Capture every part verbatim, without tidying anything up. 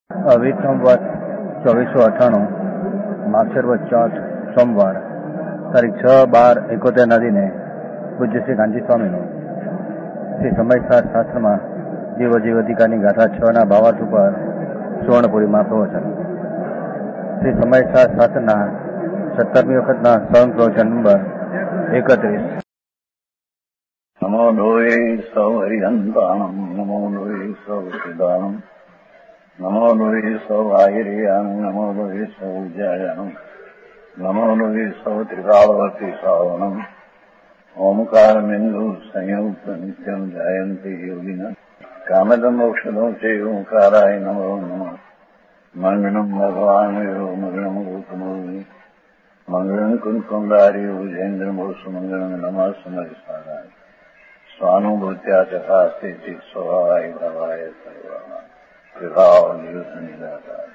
અવિત સંવત ચોવીસો અઠ્ઠાણું માગશર ચોથ સોમવાર તારીખ છ બાર એકોતેર ના દિને પૂજ્ય શ્રી ગાંધી સ્વામીનું શ્રી સમયસાર શાસ્ત્રમાં જીવ જીવ અધિકારની ગાથા છ ના ભાવાર્થ ઉપર સુવર્ણપુરીમાં પ્રવચન. શ્રી સમયસાર શાસ્ત્રના સત્તરમી વખતના સ્વયં પ્રવચન નંબર એકત્રીસ. નમો લોહે સૌ હરિહંતાણમ નમો લોહે સૌ સિદ્ધાણમ નમો લોહે સૌ આયર્યાન નમો લોહે સૌ જયાનમ નમો લોહે સૌ ત્રિકાળવર્તી શ્રાવણમ ઓમકાર બિંદુ સંયુક્ત નિત્યમ જાયંતી યોગિના કામદમ મોક્ષદો છે ઓંકારાય નમો નમઃ. મંગળમ ભગવાન મંગળમ ગોતમોહિ મંગળમ કુંકુંડારી ઉજેન્દ્રમોસુ મંગળમ નમઃ સમયસારાય સ્વાનુભૂત્યા ચકાસ્તે ચિત સ્વભાવાય ભાવાય સર્વા વિભાવ નિયુત નિરાકાર.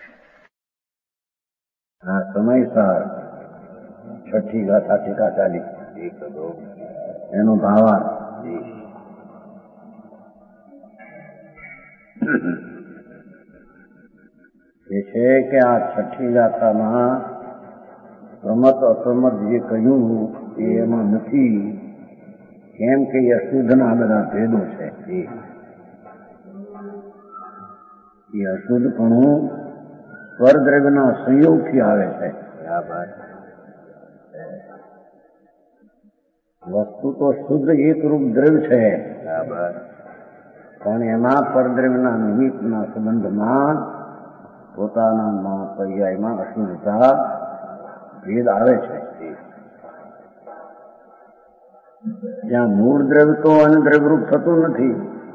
આ સમયસાર છઠ્ઠી ગાથા ટીકા ચાલી એનો ભાવાર્થ એ છે કે આ છઠ્ઠી ગાથામાં પ્રમત અપ્રમત જે કહ્યું એ એમાં નથી, કેમ કે એ અશુદ્ધના બધા ભેદો છે. એ અશુદ્ધપણું પરદ્રવ્યના સંયોગથી આવે છે. વસ્તુ તો શુદ્ધ એકરૂપ દ્રવ્ય છે, પણ એમાં પરદ્રવ્યના નિમિત્તના સંબંધમાં પોતાના પર્યાયમાં અશુદ્ધતા ભેદ આવે છે. ત્યાં મૂળ દ્રવ્ય તો અનદ્રવ્યરૂપ થતું નથી.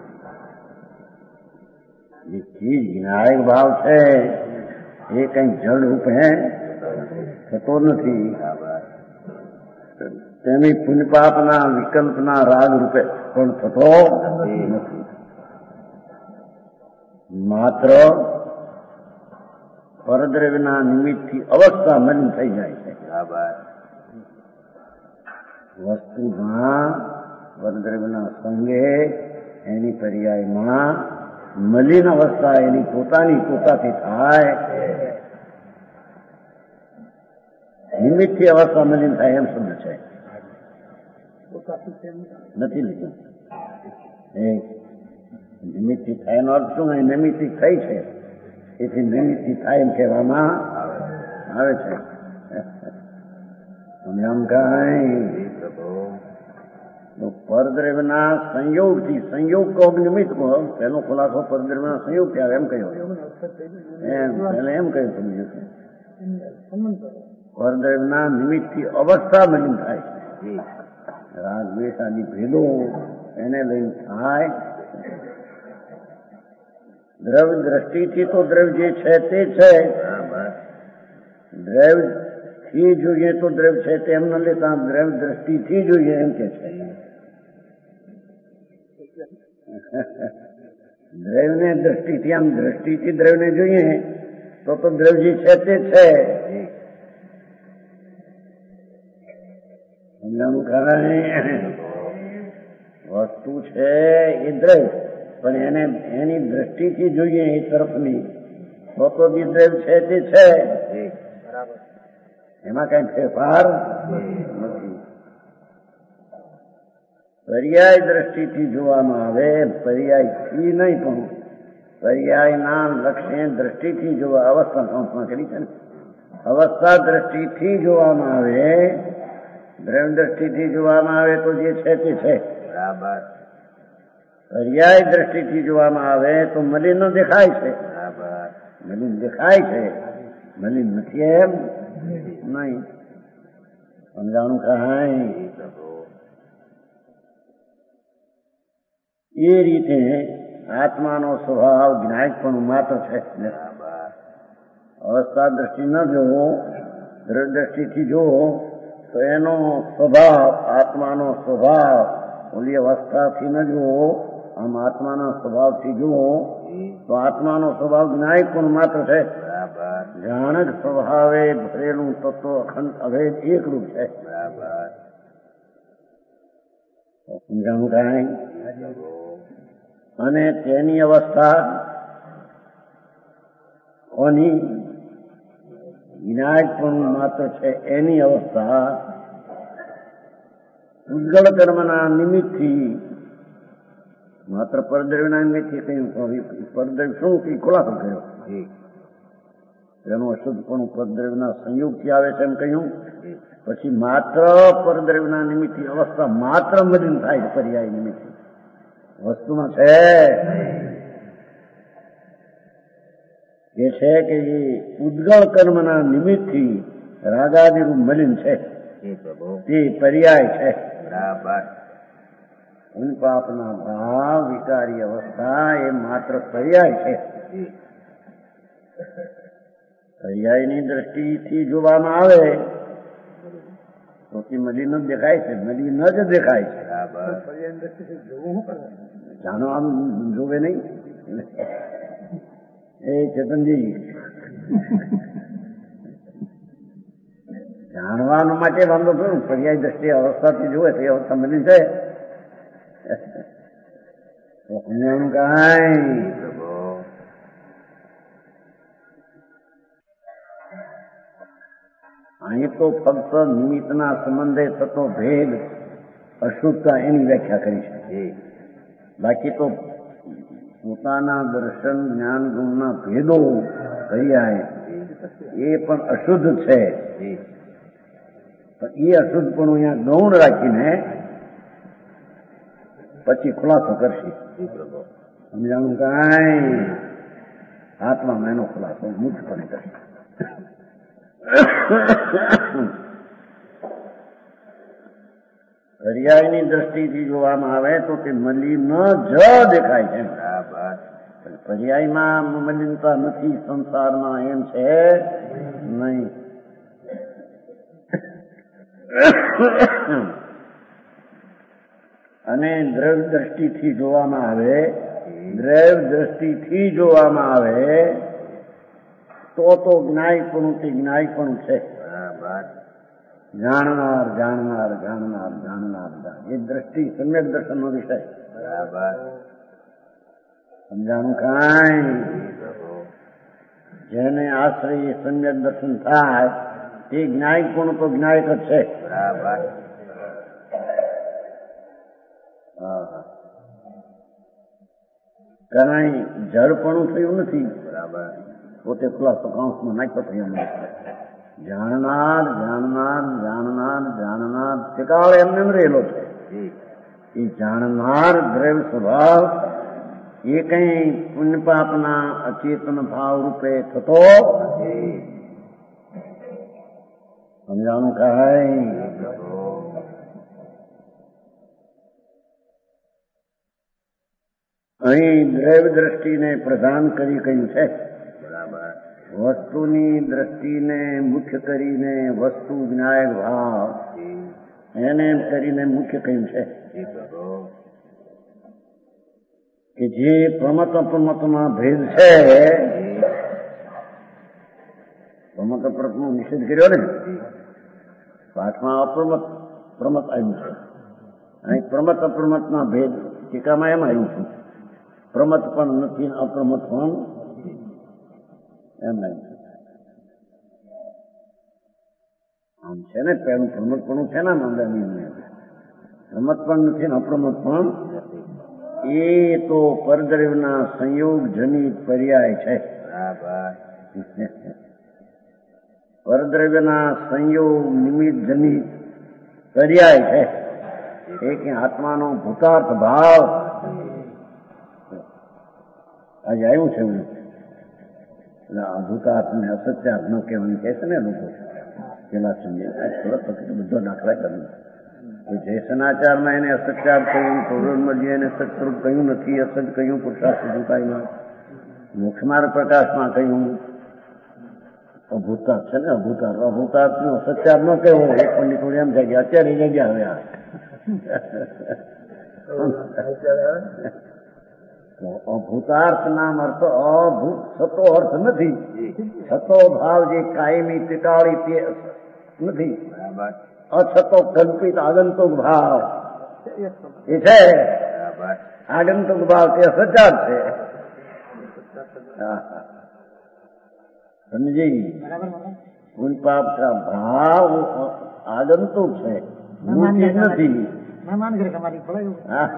જે ચીજ જ્ઞાયક ભાવ છે એ કઈ જળ રૂપે થતો નથી. તેની પુણ્યપાપના વિકલ્પના રાગ રૂપે પણ થતો નથી. માત્ર પરદ્રવ્યના નિમિત્તથી અવસ્થા મલિન થઈ જાય છે. વસ્તુમાં પરદ્રવ્યના સંગે એની પર્યાયમાં મલિન અવસ્થા એની પોતાની પોતાથી થાય. નિમિત્તથી અવસ્થા મલિન થાય એમ સમજ છે, નથી લીધું. એ નિમિત્તથી થાય એનો અર્થ શું? નિમિત્તથી થઈ છે, એથી નિમિત્તથી થાય એમ કહેવામાં આવે છે. એમ કઈ પરદ્રવ્યના સંયોગથી, સંયોગ કહો નિમિત્ત કહો, પહેલો ખુલાસો પરદ્રવ્યના સંયોગથી આવે એમ કહ્યું. એમ પહેલે એમ કહ્યું સમજ્યું છે, પરદ્રવ્યના નિમિત્તથી અવસ્થા મલિન થાય છે. રાગ દ્વેષ આદિ ભેદો એને લઈને થાય. દ્રવ્ય દ્રષ્ટિથી તો દ્રવ્ય જે છે તે છે, દ્રવ્ય થી જોઈએ તો દ્રવ્ય છે તેમ ન લેતા દ્રવ્ય દ્રષ્ટિથી જોઈએ એમ કે છે. દ્રવ્યને દ્રષ્ટિથી, આમ દ્રષ્ટિથી દ્રવ્યને જોઈએ તો તો દ્રવ્ય જે છે તે છે. વસ્તુ છે એ દ્રવ્ય, પણ એને એની દ્રષ્ટિથી જોઈએ એ તરફની તો તો બી દ્રવ્ય છે તે છે. એમાં કઈ ફેરફાર નથી. પર્યાય દ્રષ્ટિથી જોવામાં આવે, પર્યાયથી નહીં પણ પર્યાયના લક્ષ્ય દ્રષ્ટિથી જોવા. અવસ્થા કંસમાં કરી છે ને, અવસ્થા દ્રષ્ટિથી જોવામાં આવે, દ્રવ્ય દ્રષ્ટિથી જોવામાં આવે તો જે છે તે છે. બરાબર. પર્યાય દ્રષ્ટિથી જોવામાં આવે તો મલિન દેખાય છે. બરાબર. મલિન દેખાય છે, મલિન નથી એમ નહીં. સમજાણું કાંઈ? એ રીતે આત્માનો સ્વભાવ જ્ઞાયક પણ માત્ર છે. અવસ્થા દ્રષ્ટિ ન જોવો, દ્રવ્ય દ્રષ્ટિથી જોવો તો એનો સ્વભાવ, આત્માનો સ્વભાવ ઓલી અવસ્થાથી ન જોવો, આમ આત્માના સ્વભાવથી જુઓ તો આત્માનો સ્વભાવ જ્ઞાયક પણ માત્ર છે. જાણક સ્વભાવે ભરેલું તત્વ અખંડ અભેદ એકરૂપ છે. બરાબર. સમજાણું કાંઈ? અને તેની અવસ્થા કોની વિનાયકપણું માત્ર છે એની અવસ્થા ઉદ્ગળ કર્મના નિમિત્તથી માત્ર પરદ્રવ્યના નિમિત્તથી કહ્યું પરદ્રવ્ય શું કઈ ખુલાસો કર્યો એનું અશુદ્ધપણું પરદ્રવ્યના સંયોગથી આવે છે એમ કહ્યું. પછી માત્ર પરદ્રવ્યના નિમિત્તથી અવસ્થા માત્ર મલિન થાય છે પર્યાય નિમિત્તથી વસ્તુમાં છે એ છે કે એ ઉદ્ગળ કર્મના નિમિત્તથી રાગાદિરૂપ મલિન છે તે પર્યાય છે. પાપના ભાવ વિકારી અવસ્થા એ માત્ર પર્યાય છે. પર્યાયની દ્રષ્ટિથી જોવામાં આવે તો તે મલિન જ દેખાય છે, મલિન જ દેખાય છે. જાણો આમ જોવે નહીં એ ચેતનજી જાણવાનું માટે વાંધો કરું પર્યાય દ્રષ્ટિ અવસ્થાથી જોવે તો એ અવસ્થા મલિન છે. સમજાણું કાંઈ અહીં તો ફક્ત નિમિત્તના સંબંધે થતો ભેદ અશુદ્ધતા એની વ્યાખ્યા કરી છે. બાકી તો પોતાના દર્શન જ્ઞાન ગુણના ભેદો પર્યાય એ પણ અશુદ્ધ છે. એ અશુદ્ધ પણ અહીંયા ગૌણ રાખીને પછી ખુલાસો કરશે. સમજાણું કાંઈ આત્મામાં એનો ખુલાસો મુક્તપણે કરશે. પર્યાયની દ્રષ્ટિથી જોવામાં આવે તો તે મલિન જ દેખાય છે. પર્યાયમાં મલિનતા નથી, સંસારમાં એમ છે નહીં. અને દ્રવ્ય દ્રષ્ટિથી જોવામાં આવે દ્રવ્ય દ્રષ્ટિથી જોવામાં આવે તો તો જ્ઞાયપણું તે જ્ઞાયપણું છે. જાણનાર જાણનાર જાણનાર જાણનાર એ દ્રષ્ટિ સમ્યક દર્શનનો વિષય. સમજાણું કાંઈ જેને આશ્રય સમ્યક દર્શન થાય તે જ્ઞાયપણું તો જ્ઞાયક જ છે. કરાય જળપણું થયું નથી. પોતે ખુલાસો કાંસમાં નાખ્યો થયો નથી. જાણનાર જાણનાર જાણનાર જાણનાર ત્રિકાળ એમને એમ રહેલો છે. એ જાણનાર દ્રવ્ય સ્વભાવ એ કઈ પુણ્ય પાપના અચેતન ભાવ રૂપે થતો સમજાણું કાંઈ અહીં દ્રવ્ય દ્રષ્ટિને પ્રધાન કરી કહ્યું છે. વસ્તુની દ્રષ્ટિને મુખ્ય કરીને વસ્તુ જ્ઞાયક ભાવ એને એમ કરીને મુખ્ય કહ્યું છે કે જે પ્રમત અપ્રમતમાં ભેદ છે. પ્રમત અપ્રમતનો નિષેધ કર્યો ને પાઠમાં અપ્રમત પ્રમત આવ્યું છે. અહીં પ્રમત અપ્રમતના ભેદ ટીકામાં એમ આવ્યું છે પ્રમત પણ નથી અપ્રમત પણ એમ નહીં. આમ છે ને પેલું પ્રમત પણ છે ને મંદરની પ્રમત પણ નથી ને અપ્રમત પણ એ તો પરદ્રવ્યના સંયોગ જનિત પર્યાય છે. પરદ્રવ્યના સંયોગ નિમિત્ત જનિત પર્યાય છે. એ કે આત્માનો ભૂતાર્થ ભાવ આજે આવ્યું છે એવું ભૂતાર્થ ને અસત્યાર્થ ન કહેવાનું કહે છે ને લોકો પેલા સમજે બધો દાખલા કર્યું. જયસનાચારમાં એને અસત્યાર્થ કહ્યું, સૌરભજી એને સત્સ્વરૂપ કહ્યું નથી, અસત કહ્યું પુરુષાર્થ ભૂતાઈમાં, મોક્ષમાર્ગ પ્રકાશમાં કહ્યું અભૂતાર્થ છે ને અભૂતાર્થ. અભૂતાર્થ નો અસત્યાર્થ ન કહેવો એક પંડિત થોડી એમ થાય કે અત્યારે જગ્યા હવે આ અભૂતાર્થ નામ અર્થ અભૂત થતો અર્થ નથી. થતો ભાવ જે કાયમી ટીકાળી તે નથી. અછતો કલ્પિત આગંતુક ભાવ એ છે. આગંતુક ભાવ તે સચાર છે. समझी? पुण्य पाप का भाव आगंतुक है, मूर्ति नहीं। મહેમાન ઘરે કમારી પડે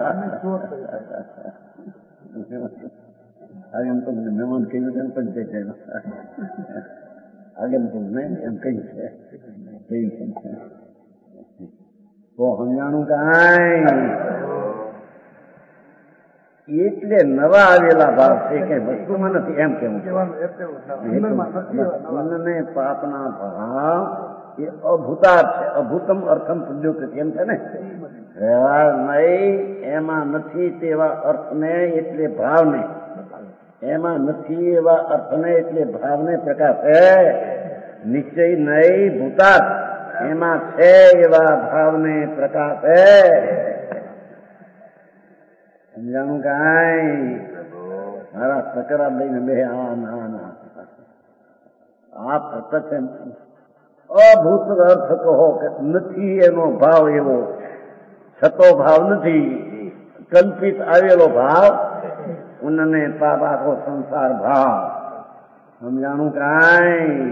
આગંતુક ને મહેમાન કહ્યું તેમ પણ છે આગંતુક ને એમ કહ્યું છે તો સમજાણું કાંઈ એટલે નવા આવેલા ભાવ છે કે વસ્તુમાં નથી એમ કેવું પુણ્ય પાપના ભાવ એ અભૂતાર્થ છે. અભૂતમ અર્થમ પુણ્યુક્ત એમ છે ને, વ્યવહાર નહીં એમાં નથી તેવા અર્થને એટલે ભાવને, એમાં નથી એવા અર્થને એટલે ભાવને પ્રકાશે. નિશ્ચય નહીં ભૂતાર્થ એમાં છે એવા ભાવને પ્રકાશે. સમજાણું કાંઈ? મારા સકરા લઈને બે આ ના ના આ પ્રત્યક્ષ અભૂત અર્થ કહો કે નથી એનો ભાવ એવો, છતો ભાવ નથી, કલ્પિત આવેલો ભાવ, ઉનને પાપ આખો સંસાર ભાવ. સમજાણું કાંઈ?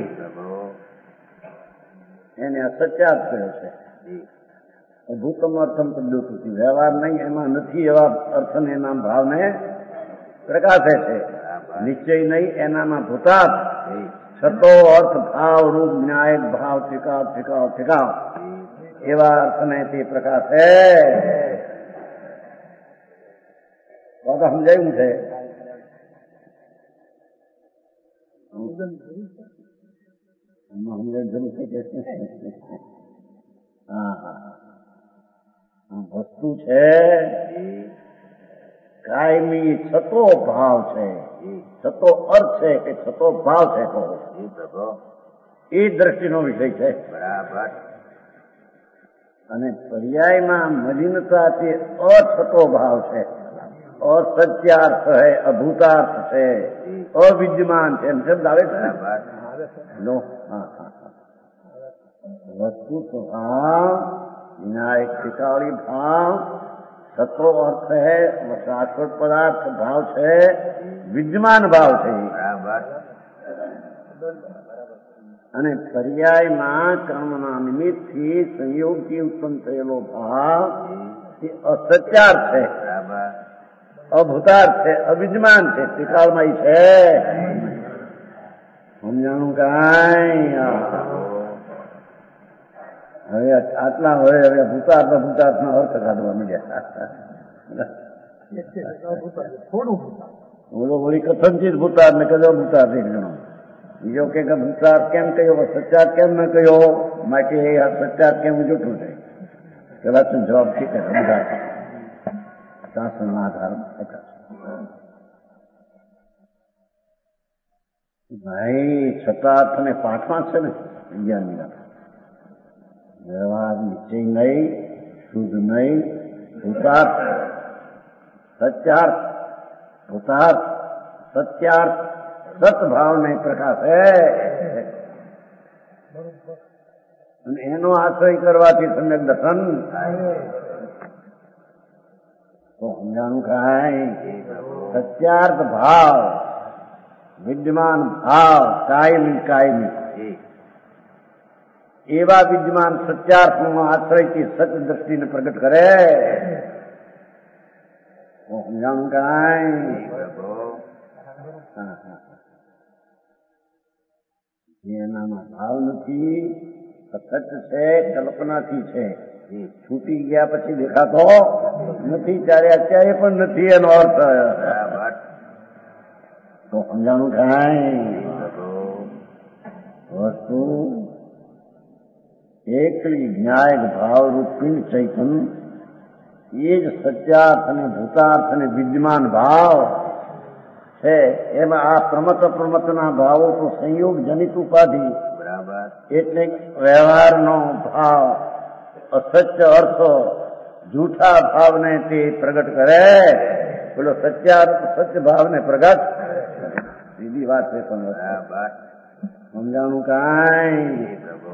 એને અસત્યાત કર્યો છે. અભૂતમ અર્થમ પદ્ધતિ વ્યવહાર નહીં એમાં નથી એવા અર્થને એના ભાવને પ્રકાશે છે. નિશ્ચય નહીં એનામાં ભૂતાત છતો અર્થ ભાવ રૂપ ન્યાય ભાવ ઠીકાવ ઠીકાવ ઠીકાવ એવા અર્થને તે પ્રકાશે. તો સમજાયું છે? સમજાય જરૂર છે કે હા હા વસ્તુ છે કાયમી છતો ભાવ છે, છતો અર્થ છે કે છતો ભાવ છે કહો એ દ્રષ્ટિનો વિષય છે. બરાબર. અને પર્યાયમાં મલિનતા તે અછતો ભાવ છે, અસત્યાર્થ છે, અભૂતાર્થ છે, અવિદ્યમાન છે એમ શબ્દ આવે છે. લો હા હા વસ્તુ તો ભાવ વિનાયક ઠિકાળી ભાવ સતો અર્થ है, शाश्वत पदार्थ भाव છે, વિદ્યમાન ભાવ છે. અને પર્યાયમાં કર્મના નિમિત્તથી સંયોગથી ઉત્પન્ન થયેલો ભાવ એ અસત્યાર્થ છે, અભૂતાર્થ છે, અવિદ્યમાન છે, ત્રિકાળમય છે. સમજાણું કાંઈ? હવે આટલા હવે હવે ભૂતાર્થ ભૂતાર્થ નો અર્થ કાઢવા મળ્યા. બોલો બોલી કથનચિત ભૂતાર્થ ને કયો ભૂતાર્થ એક જણો બીજો કે ભૂતાર્થ કેમ કહ્યો, સચ્ચાર્થ કેમ ન કહ્યો, માટે સચ્ચાર્થ કેમ જૂઠું છે? કદાચ જવાબ છે કે શાસ્ત્રના આધાર ભાઈ છતાં અર્થ ને પાઠમાં છે ને વિજ્ઞાનની વાત. વ્યવહાર નિશ્ચય નહીં, શુદ્ધ નહીં, ભૂતાર્થ સત્યાર્થ ભૂતાર્થ સત્યાર્થ સતભાવને પ્રકાશે. અને એનો આશ્રય કરવાથી સમ્યક દર્શન તો સમજાણું કાંઈ? સત્યાર્થ ભાવ વિદ્યમાન ભાવ કાયમી કાયમી એવા વિદ્યમાન સત્યાર્થનો આશ્રયથી સત દ્રષ્ટિને પ્રગટ કરે. સમજાણું કાંઈ? એનામાં ભાવ નથી, સતત છે, કલ્પનાથી છે, છૂટી ગયા પછી દેખાતો નથી, ત્યારે અત્યારે પણ નથી એનો અર્થ. તો સમજાણું કાંઈ? વસ્તુ એકલી જ્ઞાયક ભાવરૂપ પિંડ ચૈતન એ જ સત્યાર્થ અને ભૂતાર્થ અને વિદ્યમાન ભાવ છે. એમાં આ પ્રમત પ્રમતના ભાવો તો સંયોગ જનિત ઉપાધિ, એટલે વ્યવહારનો ભાવ અસત્ય અર્થ જૂઠા ભાવને તે પ્રગટ કરે. પેલો સત્યાર્થ સત્ય ભાવને પ્રગટ સીધી વાત છે. પણ સમજાણું કાંઈ?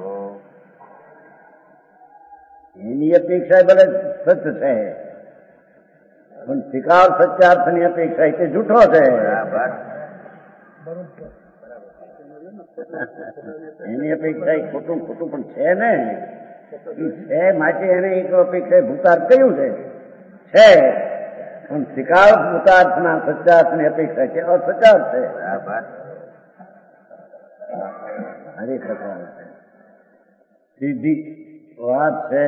એની અપેક્ષા ભલે સત્ય છે, પણ સ્વીકાર સત્યાર્થની અપેક્ષા તે જૂઠો છે. એની અપેક્ષા એ ખોટું ખોટું પણ છે ને, એ છે માટે એને એક અપેક્ષા ભૂતાર્થ કહ્યું છે છે પણ શિકાર ભૂતાર્થના સચ્ચાર્થની અપેક્ષા છે અસચાર્થ છે. હરે સચાર છે, સીધી વાત છે.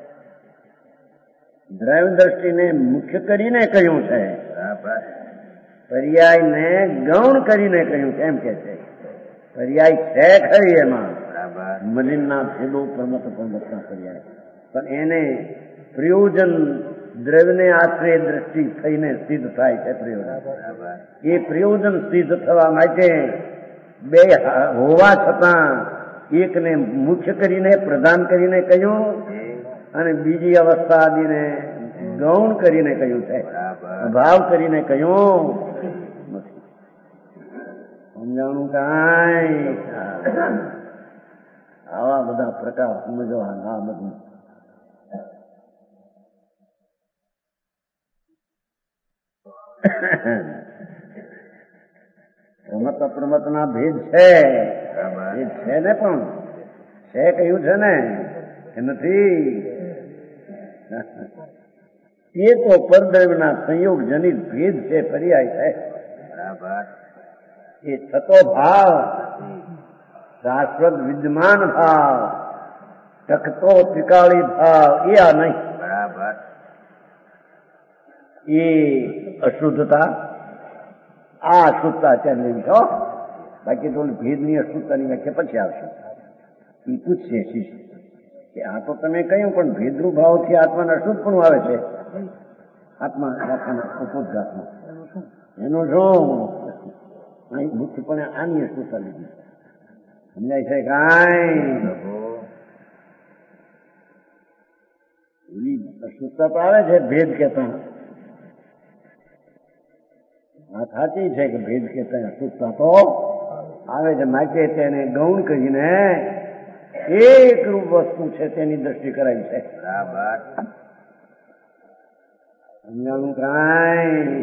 દ્રવ્ય દ્રષ્ટિને મુખ્ય કરીને કહ્યું છે, પર્યાયને ગૌણ કરીને કહ્યું છે. એમ કે છે પર્યાય છે ખરી એમાં મલિનના ભેદો પ્રમત પ્રમતના પર્યાય, પણ એને પ્રયોજન દ્રવ્યને આશ્રય દ્રષ્ટિ થઈને સિદ્ધ થાય છે. પ્રયોજન એ પ્રયોજન સિદ્ધ થવા માટે બે હોવા છતાં એકને મુખ્ય કરીને પ્રધાન કરીને કહ્યું અને બીજી અવસ્થા આદિને ગૌણ કરીને કહ્યું છે, ભાવ કરીને કહ્યું નથી. સમજાણું કાંઈ આવા બધા પ્રકાર સમજવા ના બધું પ્રમત અપ્રમત ના ભેદ છે. ભેદ છે ને, પણ છે કહ્યું છે ને કે નથી. એ તો પરદ્રવ્યના સંયોગ જનિત ભેદ છે, પર્યાય છે. એ થતો ભાવ શાશ્વત વિદ્યમાન ભાવ, ટકતો ત્રિકાળી ભાવ એ આ નહીં. એ અશુદ્ધતા, આ અશુદ્ધતા અત્યારે લેવી છો. બાકી તો ભેદની અશુદ્ધતાની વ્યાખ્યા પછી આવશે. એ પૂછશે શિષ્ય કે આ તો તમે કહ્યું પણ ભેદરૂપ ભાવથી આત્માને અશુદ્ધ પણ આવે છે. આત્મા આત્માના ઉપોદઘાતમાં એનું શું અહીં મુખ્યપણે આની અશુદ્ધતા લીધી સમજાય છે કાંઈ? એવી અશુદ્ધતા તો આવે છે ભેદ કેતા. વાત સાચી છે કે ભેદ કેતા અશુદ્ધતા તો આવે છે. માટે તેને ગૌણ કરીને એક રૂપ વસ્તુ છે તેની દ્રષ્ટિ કરાઈ છે. સમજાણું કાંઈ?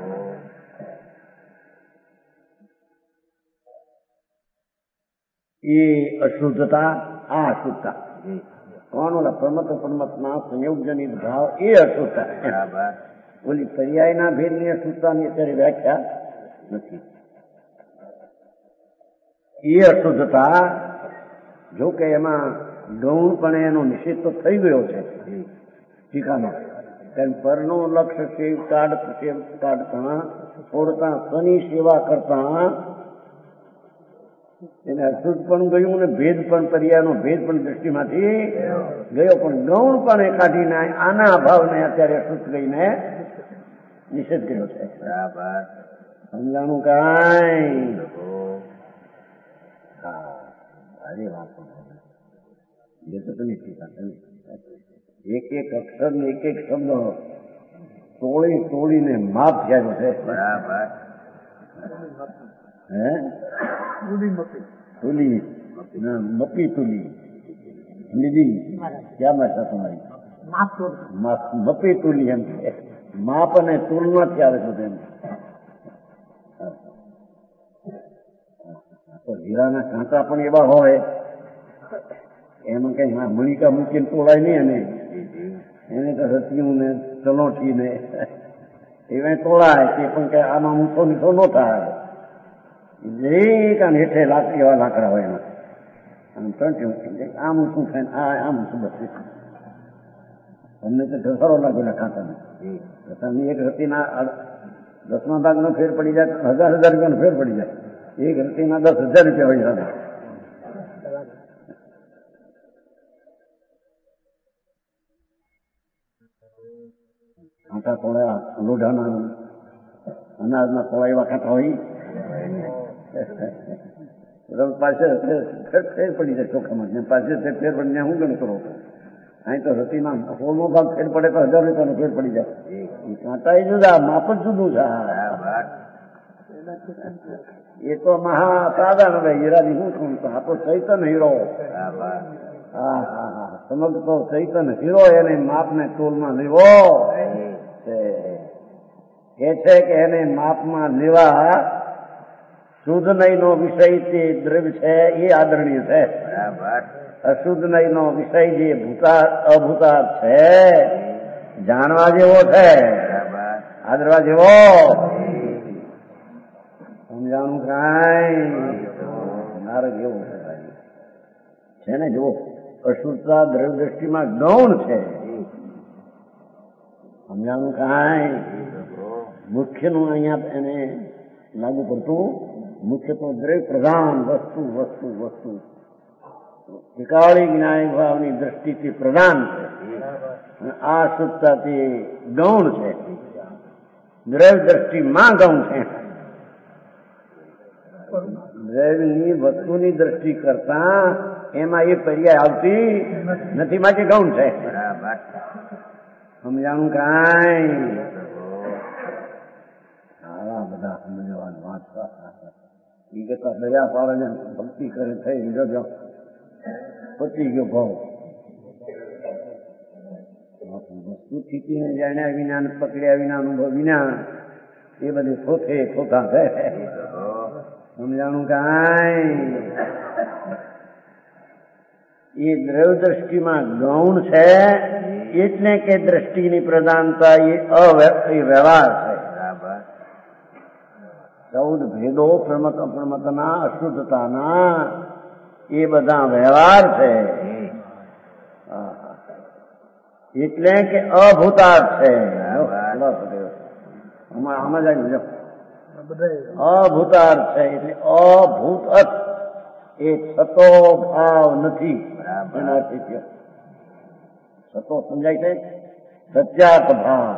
એ અશુદ્ધતા, આ અશુદ્ધતા કોણ? ઓલા પ્રમત પ્રમત ના સંયોગજનિત ભાવ એ અશુદ્ધતા. ઓલી પર્યાયના ભેદની અશુદ્ધતાની અત્યારે વ્યાખ્યા નથી. એ અશુદ્ધતા જો કે એમાં ગૌણપણે એનો નિષેધ તો થઈ ગયો છે ટીકામાં. કારણ પરનો લક્ષ્ય સેવ કાઢ સેવ કાઢતા છોડતા શનિ સેવા કરતા એને અશુદ્ધ પણ ગયું ને ભેદ પણ પર્યાયનો ભેદ પણ દ્રષ્ટિમાંથી ગયો, પણ ગૌણપણે કાઢીને આના અભાવને અત્યારે અશુદ્ધ ગઈને નિષેધ કર્યો છે. સમજાણું કાંઈ? હા, અરે વાત એ તો તમે એક એક અક્ષર ને એક એક શબ્દ તોડી તોડીને માપ થયા છે. હે તુલી મપી તુલી લીધી ક્યાં ભાષા તમારી? મપી તુલી એમ છે. માપ અને તુલનાથી આવે છે. એમ તો હીરાના કાંટા પણ એવા હોય એમાં કઈ મણિકા મૂકીને તોડાય નહીં. અને એને તો રતિયું ને ચલોઠી ને એવા તોડાય તે પણ કઈ આમાં ઊંચો નીચો ન થાય. જે કાન હેઠે લાકડી એવા લાકડા હોય એમાં આમ ઊંચું થાય આ આમ ઊંચું બસ. તમને તો ઘસારો લાગેલા કાંટાને તમને એક રતિના દસમા ભાગનો ફેર પડી જાય, હજાર હજાર રૂપિયાનો ફેર પડી જાય. એક રતિના દસ હજાર રૂપિયા હોય દાદા. કાંટા તોડ્યા લોઢાના અનાજના તોડા એવા કાંટા હોય પાસે ફેર પડી જાય ચોખામાં. પાસે ફેર પડી જાય હું ગણ કરો. અહીં તો રતિના સોળમો ભાગ ફેર પડે તો હજાર રૂપિયાનો ફેર પડી જાય. એ કાંટા એ જુદા, માપ જ જુદું છે. એ તો મહા સાધારણ હવે હીરાની શું શું આ તો ચૈતન હીરો. હા હા હા સમજતો ચૈતન હીરો એને માપને તોલમાં લેવો કે છે કે એને માપમાં લેવા શુદ્ધ નય નો વિષય તે દ્રવ્ય છે એ આદરણીય છે. બરાબર. અશુદ્ધ નય નો વિષય જે ભૂતા અભૂતાર્થ છે જાણવા જેવો છે, બરાબર. આદરવા જેવો. સમજાણું કાંઈ નારદ જેવો છે ને. જુઓ, અશુદ્ધતા દ્રવ્ય દ્રષ્ટિમાં ગૌણ છે. સમજાણું કાંઈ મુખ્યનું અહીંયા એને લાગુ પડતું. મુખ્ય તો દ્રવ્ય પ્રધાન વસ્તુ વસ્તુ વસ્તુ ત્રિકાળી જ્ઞાન ભાવની દ્રષ્ટિથી પ્રધાન છે. આ શુદ્ધતાથી ગૌણ છે. દ્રવ્ય દ્રષ્ટિમાં ગૌણ છે. દ્રવ્યની વસ્તુની દ્રષ્ટિ કરતા એમાં એ પર્યાય આવતી નથી, માટે ગૌણ છે. બરાબર. સમજાણું કાંઈ આવા બધા સમજવાનું વાત એ કરતા દરિયા પાડે ભક્તિ કરે થઈ જો પતી ગયો ભાવ. વસ્તુ સ્થિતિને જાણ્યા વિના પકડ્યા વિના અનુભવ વિના એ બધી ખોથે ખોખા છે. સમજાણું કાંઈ એ દ્રવ્ય દ્રષ્ટિમાં ગૌણ છે એટલે કે દ્રષ્ટિની પ્રધાનતા એ વ્યવહાર છે. ચૌદ ભેદો પ્રમત અપ્રમતના અશુદ્ધતાના એ બધા વ્યવહાર છે. એટલે કે અભૂતાર્થ છે. આમાં જાય અભૂતાર્થ છે એટલે અભૂત અર્થ એ સતો ભાવ નથી. એનાથી સતો સમજાય છે સત્યાર્થ ભાવ.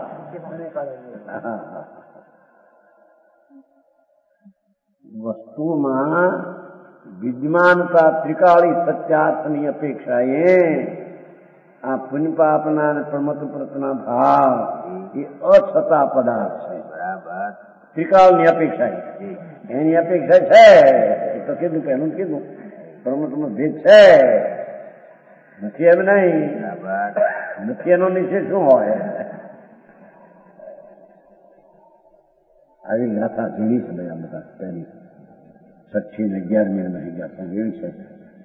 વસ્તુમાં વિદ્યમાનતા ત્રિકાળી સત્યાર્થની અપેક્ષાએ આ પુણ્યપાપના અને પ્રમત પ્રતના ભાવ એ અછતા પદાર્થ છે. બરાબર. ત્રિકાળની અપેક્ષા એની અપેક્ષા છે. એ તો કીધું પહેલું કીધું પ્રમતનો ભેદ છે નથી એમ નહીં. નથી એનો નિશ્ચય શું હોય? આવી ગાથા જૂની છે બધા બધા પહેલી છઠ્ઠી ને અગિયારમી નથી ગાથા જેવી છે.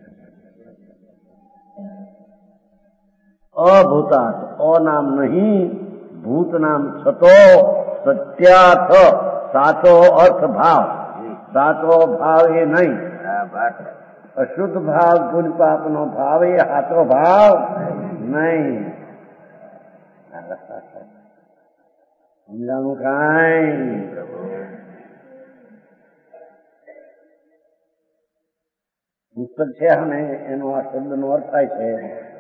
અભૂતાર્થ અ નામ નહીં, ભૂત નામ છતો સત્યાર્થ સાચો અર્થ ભાવ. સાચો ભાવ એ નહીં. અશુદ્ધ ભાવ પુણ્ય પાપ નો ભાવ એ સાચો ભાવ નહીં. સમજાણું કાંઈ પુસ્તક છે અને એનો આ શબ્દ નો અર્થ થાય છે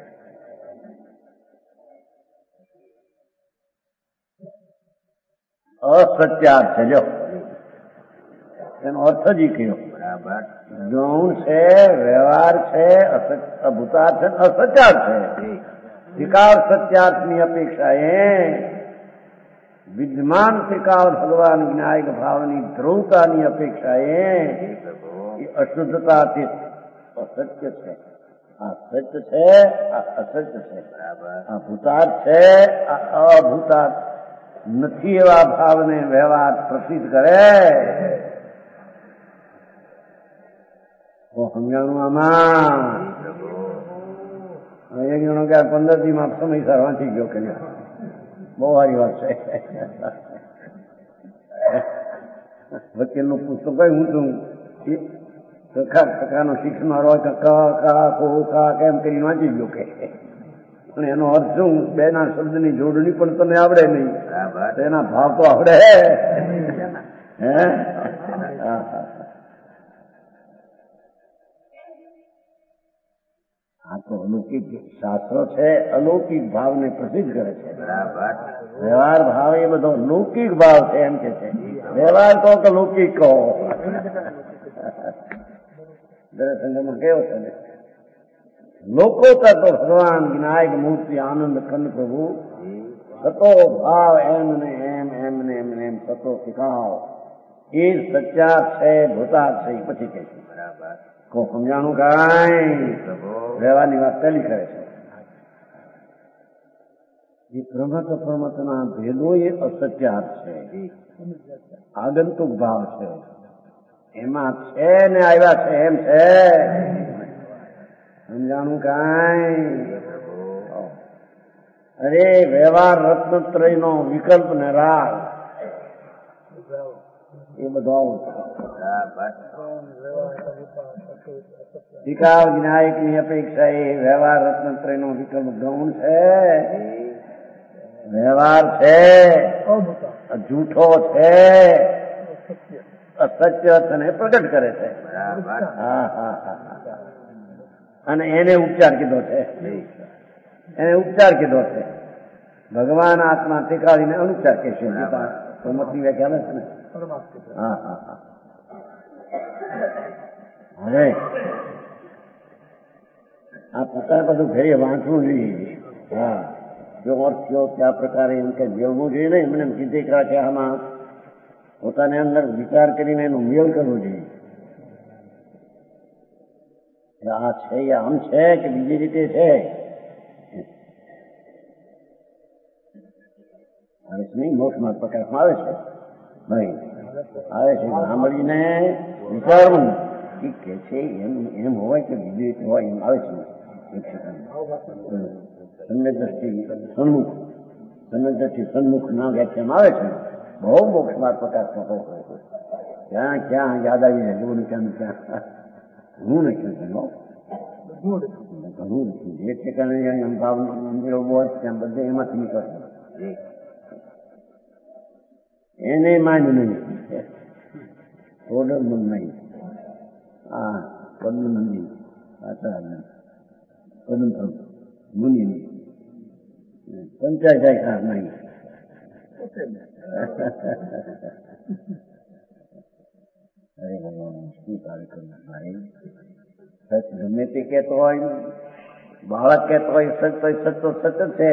અસત્યાર્થ છે. જો એનો અર્થ જ કયો ગૌણ છે, વ્યવહાર છે, અભૂતાર્થ છે, અસત્યાર્થ છે. ત્રિકાળ સત્યાર્થની અપેક્ષા એ વિદ્યમાન ત્રિકાળ ભગવાન વિનાયક ભાવની ધ્રુવતાની અપેક્ષા એ અશુદ્ધતાથી અસત્ય છે. આ સત્ય છે, આ અસત્ય છે. આ ભૂતાર્થ છે, આ અભૂતાર્થ નથી. એવા ભાવને વ્યવહાર પ્રસિદ્ધ કરે તો સમજાણું આમાં એક જણો કે પંદર દી માં સમયસર વાંચી ગયો કે બહુ સારી વાત છે. વકીલનું પુસ્તક કઈ હું છું કખા કખાનો શીખનારો હોય કા કા કો કા કેમ કરીને વાંચી ગયો કે અને એનો અર્થ શું? બે ના શબ્દની જોડણી પણ તને આવડે નહીં, એના ભાવ તો આવડે. હે આ તો અલૌકિક શાસ્ત્રો છે, અલૌકિક ભાવને પ્રસિદ્ધ કરે છે. વ્યવહાર ભાવ એ બધો લૌકિક ભાવ છે એમ કે છે. વ્યવહાર કહો કે લૌકિક કહો. દરેક કેવો છે લોકો તો ભગવાન વિનાયક મૂર્તિ આનંદ ખંડ પ્રભુ સતો ભાવ એમ ને એમ એમ ને એમ ને એમ સતો શીખાવ એ સચ્ચાર છે, ભૂતાર છે. પછી કે છે કો સમજાણું કાંઈ વ્યવહારની વાત પહેલી કરે છે. એ પ્રમત પ્રમતના ભેદો એ અસત્યાર્થ છે, આગંતુક ભાવ છે. એમાં છે ને આવ્યા છે એમ છે સમજાણું કાંઈ અરે વ્યવહાર રત્નત્રય નો વિકલ્પ ને રાગ એ બધો વિકાર વિનાયક ની અપેક્ષા એ વ્યવહાર રત્નત્રય નો વિકલ્પ ગૌણ છે વ્યવહાર છે જૂઠો છે અસત્ય તને પ્રગટ કરે છે હા હા હા અને એને ઉપચાર કીધો છે એને ઉપચાર કીધો છે ભગવાન આત્મા ટીકાવીને અનુપચાર કહેશે મતની વ્યાખ્યા છે ને હા હા હા હવે આ પોતાને બધું ઘરે વાંચવું જોઈએ હા જો અર્થ થયો ત્યાં પ્રકારે એમ કે મેળવું જોઈએ ને એમને કીધે રાખે આમાં પોતાને અંદર વિચાર કરીને એનો મેળ કરવો જોઈએ આ છે આમ છે કે બીજી રીતે છે આવે છે નહીં મોક્ષમાં પ્રકાશમાં આવે છે ભાઈ આવે છે સાંભળીને વિચારવું કે છે એમ એમ હોય કે બીજી રીતે હોય એમ આવે છે સમ્યક દ્રષ્ટિ સન્મુખ સમ્યક દ્રષ્ટિ સન્મુખ ના વ્યાખ્યામાં આવે છે બહુ મોક્ષમાં પ્રકાશમાં બહુ ક્યાં ક્યાં યાદ આવી જાય જોવું ક્યાં ક્યાં ઘણું લખ્યું છે ઘણું લખ્યું જે ઠેકાણે ભાવ મંદિરો બહુ ત્યાં બધે એમાંથી નીકળશે એને માન નહીં ઓર્ડર મન નહીં હા પદ્મનંદી આચાર્ય પદ્મ મુનિ પંચાયત ખાસ નહીં અરે ભગવાન શું કાર્યક્રમ ભાઈ સચ ગમે તે કહેતો હોય બાળક કહેતો હોય સચ તો સચ તો સચ જ છે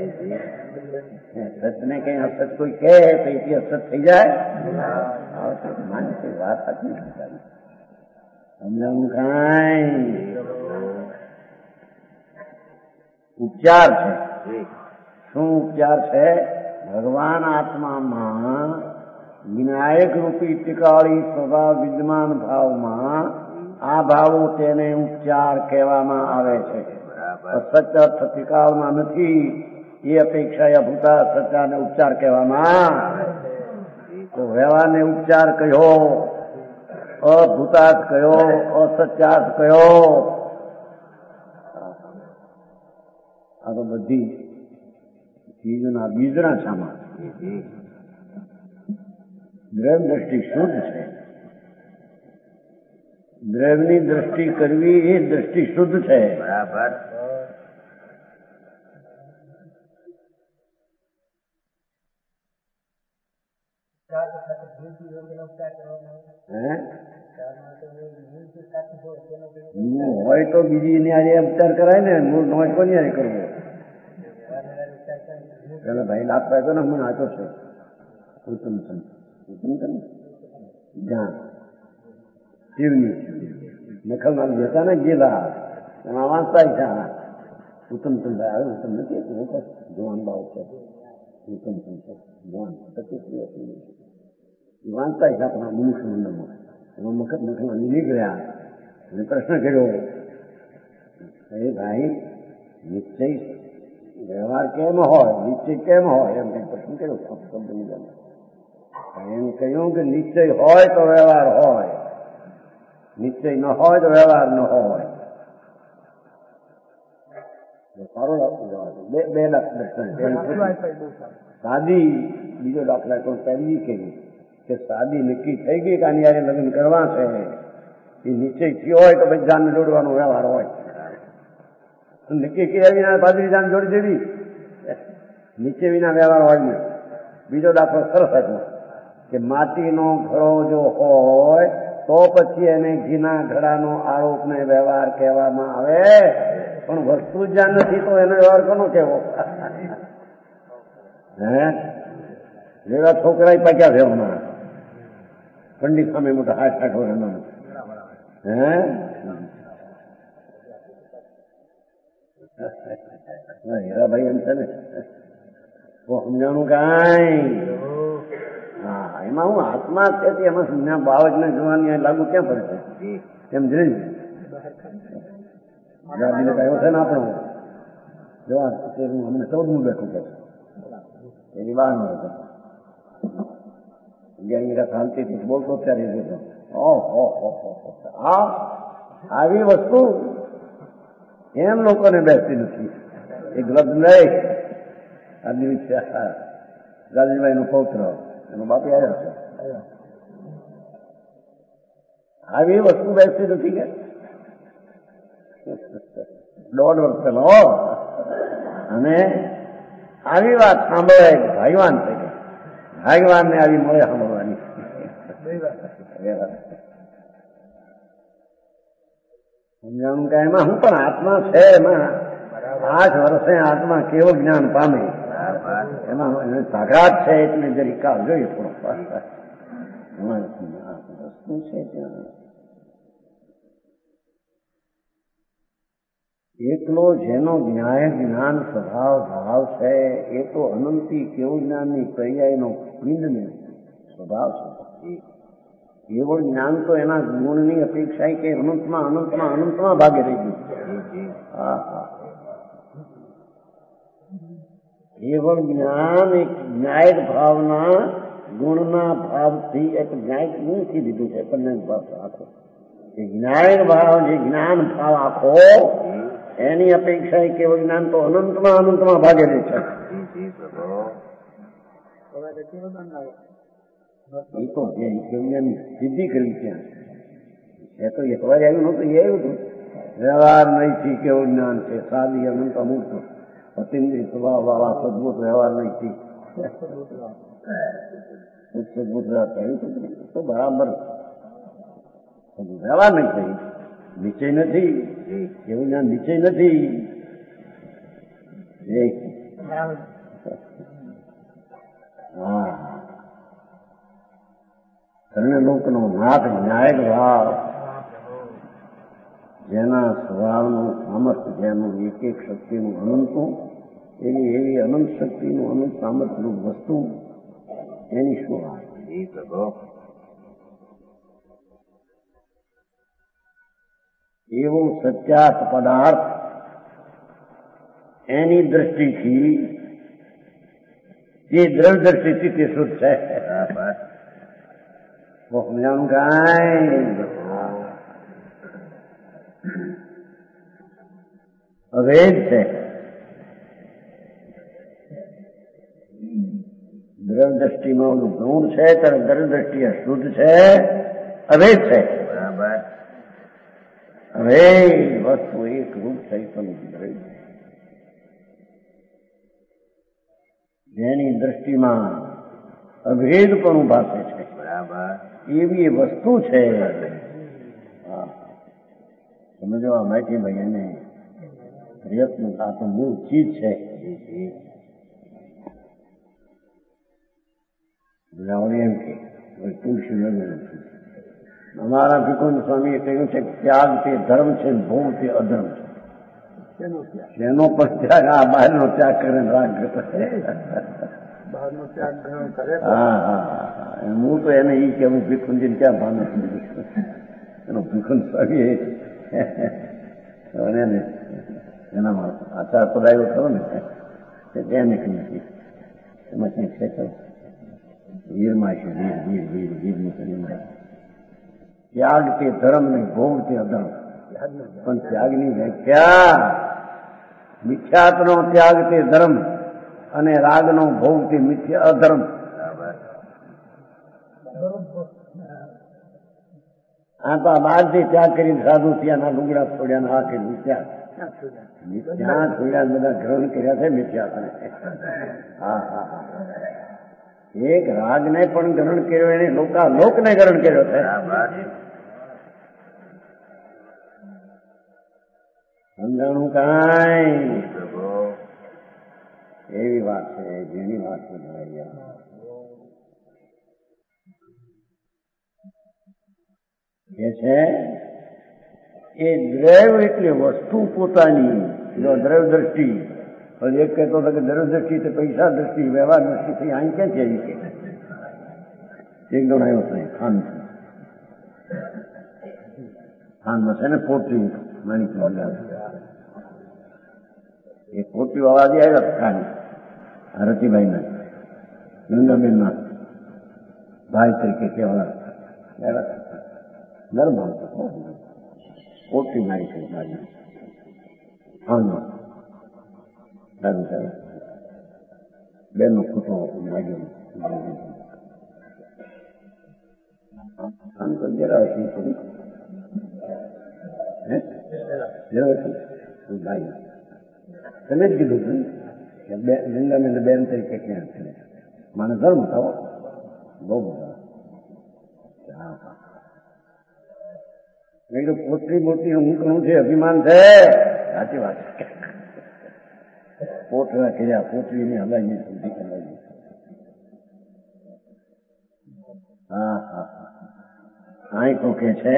સચને કઈ અસત કોઈ કહે તો એથી અસત થઈ જાય માનસિક વાત સાચી સમજાવું કાંઈ ઉપચાર છે શું ઉપચાર છે ભગવાન આત્મામાં વિનાયક રૂપી ટીકાળી સ્વભાવ વિદ્યમાન ભાવમાં આ ભાવો તેને ઉપચાર કહેવામાં આવે છે સત્ય અર્થ ટીકાળમાં નથી એ અપેક્ષા અભૂતા સત્યાને ઉપચાર કહેવામાં તો વ્યવહારને ઉપચાર કયો અભૂતાર્થ કયો અસત્યાર્થ કયો આ તો બધી ચીજના બીજના સામાન દ્રવ દ્રષ્ટિ શુદ્ધ છે દ્રવની દ્રષ્ટિ કરવી એ દ્રષ્ટિ શુદ્ધ છે બરાબર હોય તો બીજી એની આજે ઉપચાર કરાય ને મૂળ નોટ કોની આજે કરવો પેલા ભાઈ લાભ પાયો ને હમણાં આતો છે ઉત્તમ ઉત્તમ જ્ઞાન શિવની નખલના જતા ને ગયેલા એમાં વાંચતા છે ઉત્તમ ચંદ્ર આવે ઉત્તમ નથી જોવાન બાબત છે ઉત્તમ ચંદ્ર જોવાન વાંચતા છે આપણા મનુષ્ય મંડળમાં એમાં મખત નખલા નીકળ્યા અને પ્રશ્ન કર્યો એ ભાઈ નિશ્ચય વ્યવહાર કેમ હોય નિશ્ચય કેમ હોય એમ કઈ પ્રશ્ન કર્યો શબ્દ એમ કહ્યું કે નિશ્ચય હોય તો વ્યવહાર હોય નિશ્ચય ન હોય તો વ્યવહાર ન હોય સારો બે બે દાખલા સાદી બીજો દાખલા તો પહેલી કેવી કે સાદી નક્કી થઈ ગઈ કે આની યારે લગ્ન કરવા છે એ નિશ્ચય થયો હોય તો પછી જાન જોડવાનો વ્યવહાર હોય નક્કી કર્યા વિના પાદરી જાન જોડી દેવી નીચે વિના વ્યવહાર હોય ને બીજો દાખલો સરસ હતો કે માટીનો ઘડો જો હોય તો પછી એને ઘીના ઘડાનો આરોપ ને વ્યવહાર કહેવામાં આવે પણ વસ્તુ જ્યાં નથી તો એનો વ્યવહાર કોનો કહેવો હે જેવા છોકરા પાક્યા છે હમણાં પંડિત સામે મોટા હાથ સાઠ વર્ષ હે હીરાભાઈ એમ છે ને તો સમજાણું કાંઈ હા એમાં હું આત્મા છે એમાં બાળકને જોવાની લાગુ ક્યાં પડે છે એમ જોઈ આવ્યો છે ને આપણો જોવા અમને ચૌદમું બેઠું છે એની બહાર નો હતો અગિયાર મીરા શાંતિથી બોલતો ત્યારે જોતો ઓહો આ આવી વસ્તુ એમ લોકોને બેસતી નથી એ ગ્લબ્ધ નહીં આ દિવસે ગાંધીભાઈ નો પૌત્ર એનો બાપી આવ્યો છે આવી વસ્તુ બેસતી નથી કે દોઢ વર્ષ પેલો અને આવી વાત સાંભળે ભાઈવાન છે કે ભાઈવાન ને આવી મળે સાંભળવાની સમજાણું કે એમાં હું પણ આત્મા છે એમાં આઠ વર્ષે આત્મા કેવું જ્ઞાન પામે એમાં તાકાત છે એટલે જરી કાળ જોઈએ થોડો વસ્તુ છે ત્યાં એકલો જેનો ન્યાય જ્ઞાન સ્વભાવ ભાવ છે એ તો અનંતી કેવું જ્ઞાનની પર્યાયનો પિંડને સ્વભાવ છે કેવળ જ્ઞાન તો એના ગુણની અપેક્ષા કે અનંતમાં અનંતમાં અનંતમાં ભાગે રહી ગયું હા હા કેવળ જ્ઞાન એક ન્યાયિક ભાવના ગુણના ભાવથી એક ન્યાયિક ગુણથી દીધું છે કલ્યાણ ભાવ આખો એ ન્યાયિક ભાવ જે જ્ઞાન ભાવ આખો એની અપેક્ષા કેવળ જ્ઞાન તો અનંતમાં અનંતમાં ભાગે રહે છે એ તો સિદ્ધિ કરી ત્યાં એ તો એક વાર આવ્યું નતું એ આવ્યું હતું વ્યવહાર નહીંથી કેવું જ્ઞાન છે સાદી અનંત અમૂર્ત અતિન્દ્રિય સ્વભાવ વાળા સદભૂત વ્યવહાર નહીંથી સદભૂત તો બરાબર વ્યવહાર નહીં થઈ નિશ્ચય નથી એવું જ્ઞાન નિશ્ચય નથી હા કર્ણલોકનો નાથ ન્યાયક ભાવ જેના સ્વભાવનું સામર્થ્ય જેનું એક એક શક્તિનું અનંતું એની એવી અનંત શક્તિનું અનંત સામર્થ્યનું વસ્તુ એની શું વાત એવું સત્યાર્થ પદાર્થ એની દ્રષ્ટિથી એ દ્રઢ દ્રષ્ટિથી તે શુદ્ધ છે સમજાણું કાંઈ અભેદ છે દ્રઢ દ્રષ્ટિમાં ઓલું ગુણ છે ત્યારે દ્રઢ દ્રષ્ટિ શુદ્ધ છે અભેદ છે હવે વસ્તુ એક રૂપ થઈ પણ જેની દ્રષ્ટિમાં અભેદ પણ ભાષે છે એવી વસ્તુ છે સમજવા માટે ભાઈ એને પ્રયત્ન આ તો મૂળ ચીજ છે એમ કે તુલસી નથી અમારા ભીખુન સ્વામીએ કહ્યું છે ત્યાગ તે ધર્મ છે ભોગ તે અધર્મ છે એનો પણ ત્યાગ આ બહારનો ત્યાગ કરે રાગ હા હા હું તો એને ઈ કે હું ભીખુનજીને ક્યાં ભાન એનો ભીખુન સ્વામી એને એનામાં આચાર પડાયો ખરો ને ત્યાં નીકળી એમાં ક્યાંક છે ખરો વીરમાં છે વીર વીર વીર વીરની કડીમાં ત્યાગ તે ધર્મ નહીં ભોગ તે અધર્મ પણ ત્યાગની વ્યાખ્યા મિથ્યાત્વનો ત્યાગ તે ધર્મ અને રાગનો ભોગ તે મિથ્યા અધર્મ આ તો બહારથી ત્યાગ કરીને સાધુ ત્યાંના લુગડા છોડ્યા આ કર્યું ત્યાગ ત્યાં છોડ્યા બધા ગ્રહણ કર્યા છે મિથ્યા હા હા હા એક રાગને પણ ગ્રહણ કર્યો એને લોકા લોકને ગ્રહણ કર્યો છે સમજાણું કાંઈ એવી વાત છે જેની વાત છે એ છે એ દ્રવ એટલે વસ્તુ પોતાની જો દ્રવ દ્રષ્ટિ એક કહેતો હતો કે દ્રવ દ્રષ્ટિ તે પૈસા દ્રષ્ટિ વ્યવહાર દ્રષ્ટિ થઈ અહીં ક્યાંથી આવી કે એક દોડ આવ્યો હતો ખાન ખાનમાં છે ને પોટરી માણિક એ પોટરી વાળા જે આવ્યા હતા ખાન રતિભાઈ ના નંદાબેન ના ભાઈ તરીકે કહેવાના નર્મ પોટરી મારી છે ભાઈ હા સારું સારું બેન નો ખોટો લાગ્યો આમ તો જરા હતી થોડી ભાઈ તમે જ કીધું લીંગાને બેન તરીકે ક્યાં છે મને ધર્મ થવો બહુ બધા પોતરી મોટી હું ઘણું છે અભિમાન છે સાચી વાત પોતરા કર્યા પોતરીને હલાવી સુધી કરાવી હા હા અહીં તો કે છે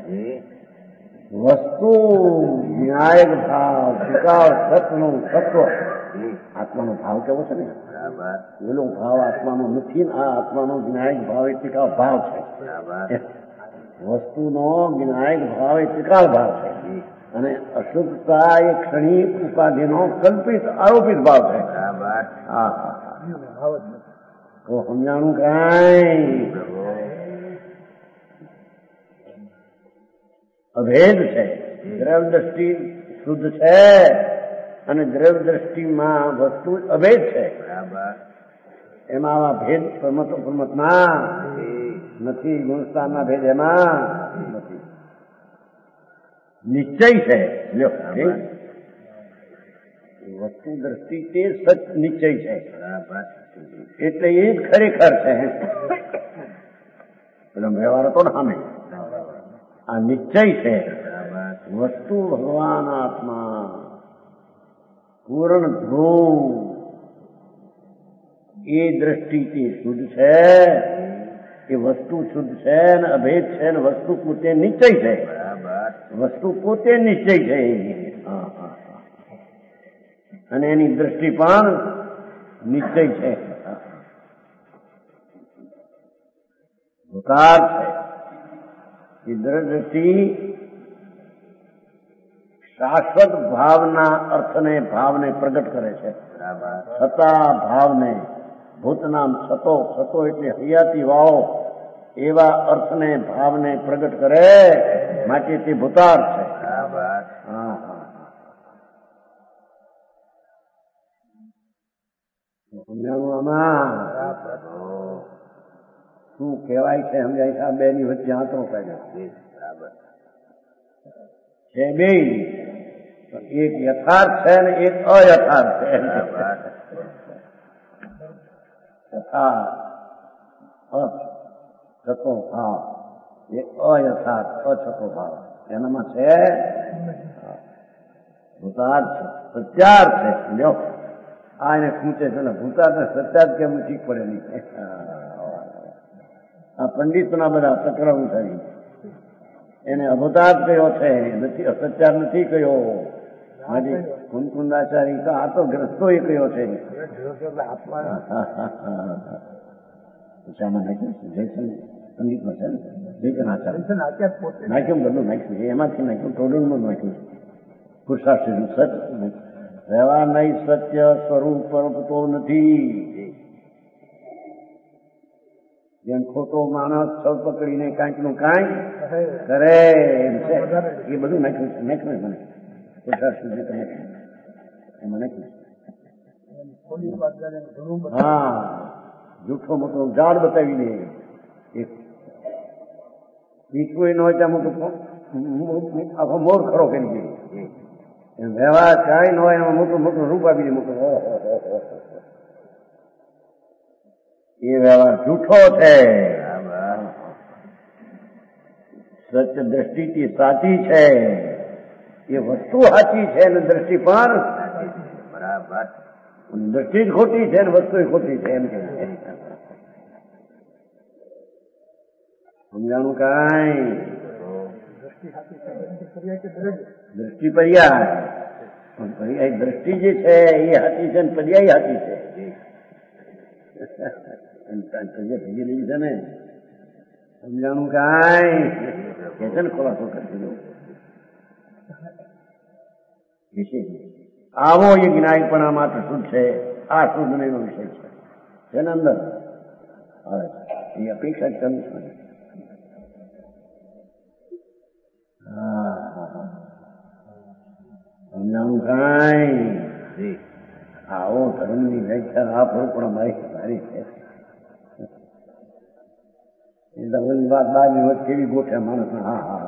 વસ્તુ વિનાયક ભાવ સ્વીકાર સતનો સત્વ આત્માનો ભાવ કેવો છે ને પેલો ભાવ આત્માનો નથી આ આત્માનો વિનાયક ભાવ એ ટીકાવ ભાવ છે વસ્તુનો વિનાયક ભાવ એ ટીકાવ ભાવ છે અને અશુદ્ધતા એ ક્ષણિક ઉપાધિનો કલ્પિત આરોપિત ભાવ છે હા તો સમજાણું કઈ અભેદ છે દ્રવ્ય દ્રષ્ટિ શુદ્ધ છે અને દ્રવ્ય દ્રષ્ટિમાં વસ્તુ અભેદ છે એમાં આવા ભેદ પ્રમતો પ્રમતના નથી ગુણસ્થાનના ભેદ એમાં નથી નિશ્ચય છે લ્યો વસ્તુ દ્રષ્ટિ તે સચ નિશ્ચય છે એટલે એ જ ખરેખર છે પેલો વ્યવહાર હતો ને સામે આ નિશ્ચય છે વસ્તુ ભગવાન આત્મા પૂર્ણ ધ્રુવ એ દ્રષ્ટિથી શુદ્ધ છે એ વસ્તુ શુદ્ધ છે ને અભેદ છે ને વસ્તુ પોતે નિશ્ચય છે વસ્તુ પોતે નિશ્ચય છે અને એની દ્રષ્ટિ પણ નિશ્ચય છે ભૂકાર છે એ દ્રષ્ટિ શાશ્વત ભાવના અર્થને ભાવને પ્રગટ કરે છે છતાં ભાવને ભૂતનામ છતો છતો એટલે હૈયાતી વાળો એવા અર્થને ભાવને પ્રગટ કરે માટે તે ભૂતાર છે હા આમાં શું કહેવાય છે સમજાય છે બે ની વચ્ચે આંતરો કાઢ્યો છે બે એક યથાર્થ છે ને એક અયથાર્થ છે તથા અર્થ છતો ભાવ એ અયથાર્થ અછતો ભાવ એનામાં છે ભૂતાર્થ છે સત્યાર્થ છે લ્યો આ એને પૂછે છે ભૂતાર્થ ને સત્યાર્થ કેમ ઠીક પડે નહીં આ પંડિતોના બધા તકરાર ઉઠાવી એને અભૂતાર્થ કયો છે નથી અસત્યાર નથી કયો હાજી કુંકુંદાચારી તો આ તો ગ્રસ્તો એ કયો છે સંગીતમાં છે ને જયકનાચાર્ય નાખ્યું બધું નાખ્યું એમાંથી નાખ્યું ટોડલમાં નાખ્યું પુરુષાર્થ સત્ય રહેવા નહીં સત્ય સ્વરૂપ તો નથી જેમ ખોટો માણસ સૌ પકડીને કાંઈક નું કાંઈક કરે એમ છે એ બધું નાખ્યું છે નાખ્યું મને એમાં નાખ્યું હા જૂઠો મોટો ઝાડ બતાવી દે પીછું ન હોય ત્યાં મોટું આખો મોર ખરો કરી દે એમ વ્યવહાર કાંઈ ન હોય એમાં મોટું મોટું રૂપ આપી દે મોટું એ વ્યવહાર જૂઠો છે સત્ય દ્રષ્ટિ સાચી છે એ વસ્તુ સાચી છે અને દ્રષ્ટિ પણ બરાબર દ્રષ્ટિ જ ખોટી છે અને વસ્તુ ખોટી છે એમ કે સમજાણું કાંઈ દ્રષ્ટિ પર્યાય પર્યાય દ્રષ્ટિ જે છે એ સાચી છે અને પર્યાય સાચી છે ભેગી લીધી છે ને સમજાણું કાંઈ કે છે ને ખોલાસો કરતી દઉં આવો એ જ્ઞાયપણા માત્ર શુદ્ધ છે. આ શુદ્ધ નો વિષય છે તેના અંદર આવે એ અપેક્ષા જ કરવી પડે. સમજાણું કાંઈ આવો ધર્મની વ્યાખ્યા આ પણ મારી સારી છે. એ ધર્મની વાત બાર ની વચ્ચે કેવી ગોઠે માણસ. હા હા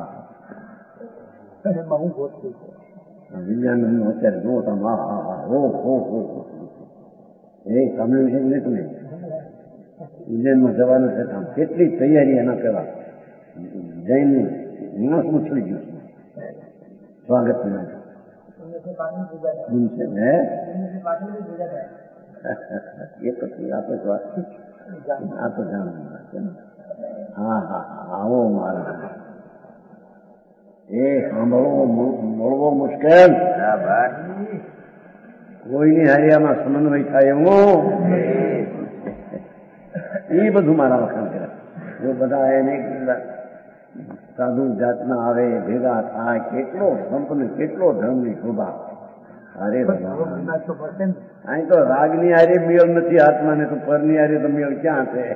હું ગોઠવું વિજ્ઞાન અત્યારે જો તમે હા હા હા હો હો હો એ સાંભળ્યું છે નહીં તમે ઉજ્જૈનમાં જવાનું છે આમ કેટલી તૈયારી એના પેલા જૈન માણસ ઉછળી ગયું સ્વાગત હે એ પછી આપણે આ તો જાણવું. હા હા આવો મારા એ સાંભળવો મળવો મુશ્કેલ. કોઈની હારિયામાં સમન્વય થાય એવું એ બધું મારા વખાણ કરે. જો બધા એને સાધુ જાતના આવે ભેગા થાય કેટલો સંપન્ન કેટલો ધર્મની શોભા. અરે અહીં તો રાગની હારે મેળ નથી આત્માને તો પરની હારે તો મેળ ક્યાં છે?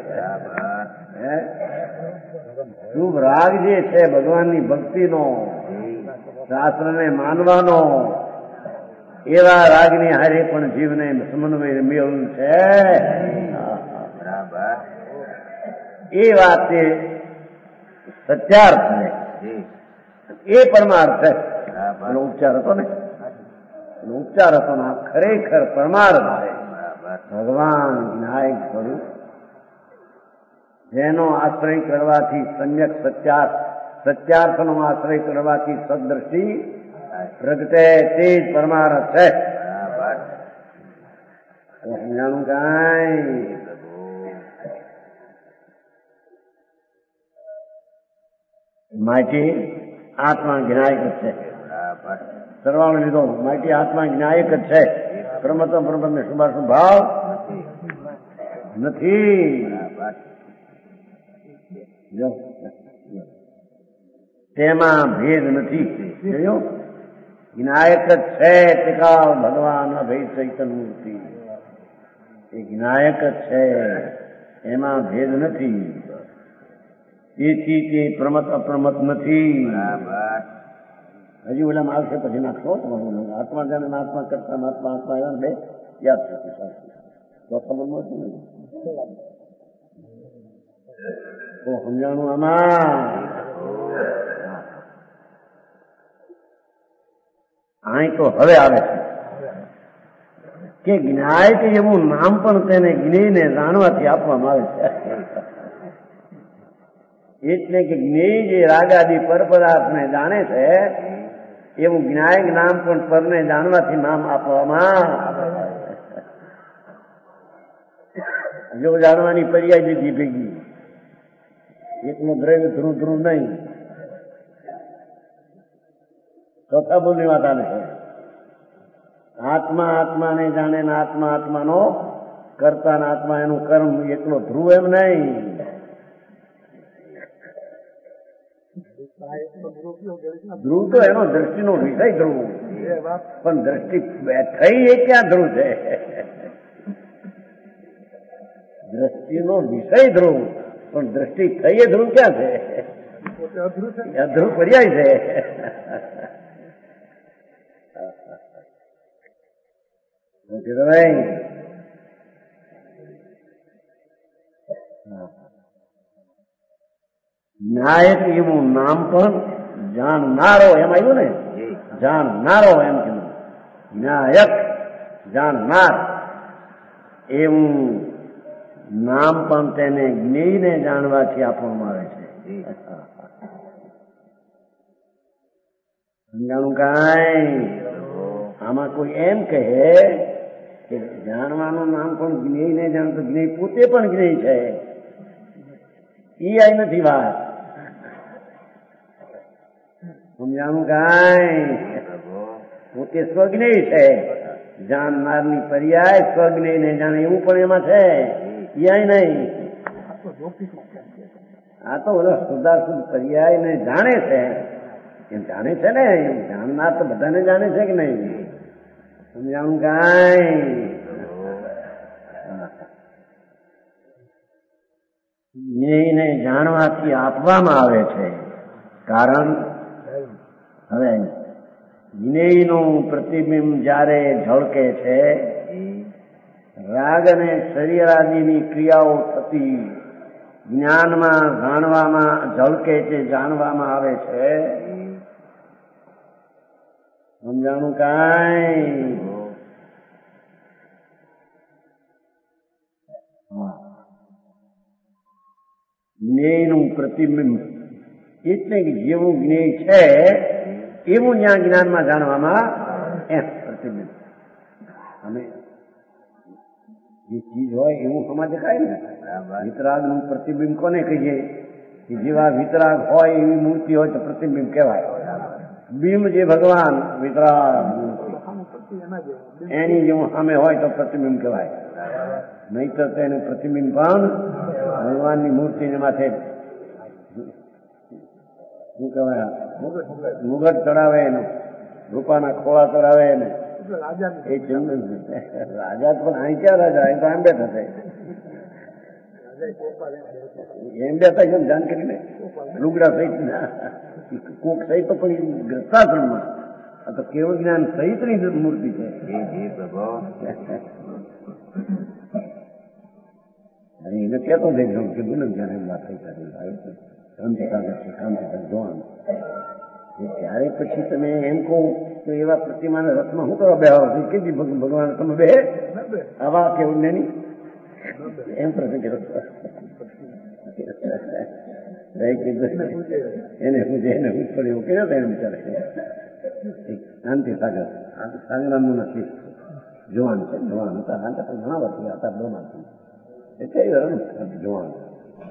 શુભ રાગ જે છે ભગવાનની ભક્તિનો શાસ્ત્રને માનવાનો એવા રાગની હારે પણ જીવને સમન્વય મેળ છે. એ વાત એ સત્યાર્થ છે એ પરમાર્થ છે. એનો ઉપચાર હતો ને એનો ઉપચાર હતો ને ખરેખર પરમાર્થ છે. ભગવાન વિનાયક સ્વરૂપ જેનો આશ્રય કરવાથી સમ્યક સત્યાર્થ સત્યાર્થનો આશ્રય કરવાથી સદદ્રષ્ટિ પ્રગટે તે જ પરમાર્થ છે. સમજાણું કાંઈ માટી આત્મા જ્ઞાયક જ છે. સરવાળો લીધો માટી આત્મા જ્ઞાયક જ છે. પરમતમ પરમત ને શુભાશુભ ભાવ નથી. તેમાં ભેદ નથી. જોયું જ્ઞાયક જ છે. ટીકા ભગવાન અભય ચૈતન્ય મૂર્તિ એ જ્ઞાયક જ છે. એમાં ભેદ નથી. તેથી તે પ્રમત અપ્રમત નથી. હજી ઓલામાં આવશે પછી નાખશો તમારું આત્મા જાણે આત્મા કરતા આત્મા આત્મા આવ્યા બે યાદ થશે. ચોથા બોલમાં શું તો સમજાણું આમાં અહીં તો હવે આવે છે કે જ્ઞાયક એવું નામ પણ તેને જ્ઞેયને જાણવાથી આપવામાં આવે છે. એટલે કે જ્ઞેય જે રાગાદી પરપદાર્થને જાણે છે એવું જ્ઞાયક નામ પણ પરને જાણવાથી નામ આપવામાં. જો જાણવાની પર્યાય લીધી ભેગી એકનું દ્રવ્ય ધ્રુવ ધ્રુવ નહીં. ચોથા બોલની વાત આવે છે આત્મા આત્માને જાણે ને આત્મા આત્માનો કરતા ને આત્મા એનું કર્મ એકલો ધ્રુવ એમ નહીં. ધ્રુવ તો એનો દ્રષ્ટિનો વિષય ધ્રુવ પણ દ્રષ્ટિ થઈ એ ક્યાં ધ્રુવ છે? દ્રષ્ટિનો વિષય ધ્રુવ પણ દ્રષ્ટિ થઈ એ ધ્રુવ ક્યાં છે? ધ્રુવ પર્યાય છે. ન્યાયક એવું નામ પણ જાણનારો એમ આવ્યું ને જાણનારો એમ કીધું. ન્યાયક જાણનાર એવું નામ પણ તેને જ્ઞેયને જાણવાથી આપવામાં આવે છે. સમજાણું કાંઈ આમાં કોઈ એમ કહે કે જાણવાનું નામ પણ જ્ઞેયને જાણતો જ્ઞેય પોતે પણ જ્ઞેય છે ઈ આઈ નથી વાત. સમજાણું કાંઈ પોતે સ્વજ્ઞેય છે. જાણનારની પર્યાય સ્વજ્ઞેયને જાણે એવું પણ એમાં છે. ઈ આઈ નહીં. આ તો ઓલો શુદ્ધાશુદ્ધ પર્યાય ને જાણે છે, એમ જાણે છે ને, એમ જાણનાર તો બધાને જાણે છે કે નહીં? સમજાણું કાંઈ જ્ઞેયને જાણવાથી આપવામાં આવે છે. કારણ હવે જ્ઞેયનું પ્રતિબિંબ જ્યારે ઝળકે છે, રાગ અને શરીરાદિની ક્રિયાઓ થતી જ્ઞાનમાં જાણવામાં ઝળકે છે, જાણવામાં આવે છે. સમજાણું કાંઈ? જ્ઞેયનું પ્રતિબિંબ એટલે કે જેવું જ્ઞેય છે એવું જ્યાં જ્ઞાનમાં જાણવામાં એમ પ્રતિબિંબ. અમે જે ચીજ હોય એવું સમાજ દેખાય ને. વિતરાગનું પ્રતિબિંબ કોને કહીએ? કે જેવા વિતરાગ હોય એવી મૂર્તિ હોય તો પ્રતિબિંબ કહેવાય. બિંબ જે ભગવાન વિતરાગ મૂર્તિ એની જેવું સામે હોય તો પ્રતિબિંબ કહેવાય. નહીં તો તેનું પ્રતિબિંબ પણ ભગવાનની મૂર્તિ માથે શું કહેવાય, મુગટ ચડાવે એનું, રૂપાના ખોળા ચડાવે એને એ ચંદન. રાજા પણ અહીં ક્યાં રાજા? અહીં તો આમ બેઠા છે, એમ બેઠા છે જાણ કરીને લુગડા સહિત કોક સહિત તો પણ ગ્રસ્તાશ્રમમાં. આ તો કેવળ જ્ઞાન સહિતની મૂર્તિ છે. અને એને કહેતો દેખો કે બુલંદ જયારે વાત થઈ શાંતિ છે, શાંતિ જોવાનું. ત્યારે પછી તમે એમ કહો તો એવા પ્રતિમાના રથમાં શું કરવા બેહવા? કેટલી ભગવાન તમે બે આવા કેવું નહીં એમ પ્રસંગ એને હું એને હું પડે એવું કર્યો એને બિચારે. શાંતિ સાગર સાગરામનું નથી જોવાનું છે, જોવાનું હતા ઘણા વર્ષ હતા દોમાંથી જોવાનું.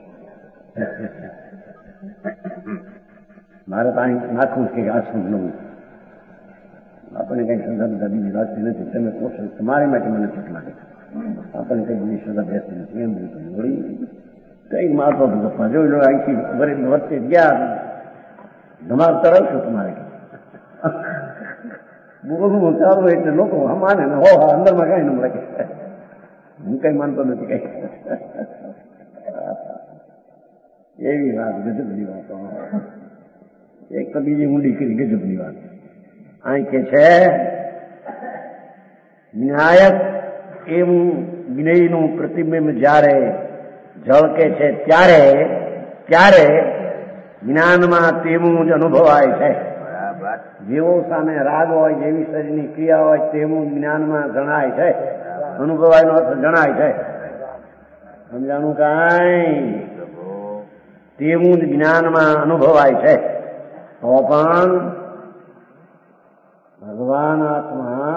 મારે તો અહીં નાખવું કે આશ્રમ નવું આપણને કઈ શ્રદ્ધા બીજી વાંચતી નથી. તમે કહો તમારી માટે મને ચૂક લાગે, આપણને કઈ બીજી શ્રદ્ધા બેસતી નથી. એમ બધું વળી કઈ મારતો હતો જોઈ લો. અહીંથી વચ્ચે ગયા ધમાલ તરાવશું તમારે બહુ ચાલુ એટલે લોકો માને ને હો અંદરમાં કઈ ન મળે. હું કઈ માનતો નથી કઈ. એવી વાત ગજબની વાતો, એક તો બીજી ઊંડી કરી ગજબની વાત. અહીં કે છે ન્યાયક એવું જ્ઞેયનું પ્રતિબિંબ જયારે ઝળકે છે ત્યારે ત્યારે જ્ઞાનમાં તેવું જ અનુભવાય છે. જેવો સામે રાગ હોય, જેવી શરીરની ક્રિયા હોય તેવું જ્ઞાનમાં જણાય છે, અનુભવાયનો અર્થ જણાય છે. સમજાણું કાંઈ? તેવું જ જ્ઞાનમાં અનુભવાય છે. તો પણ ભગવાન આત્મા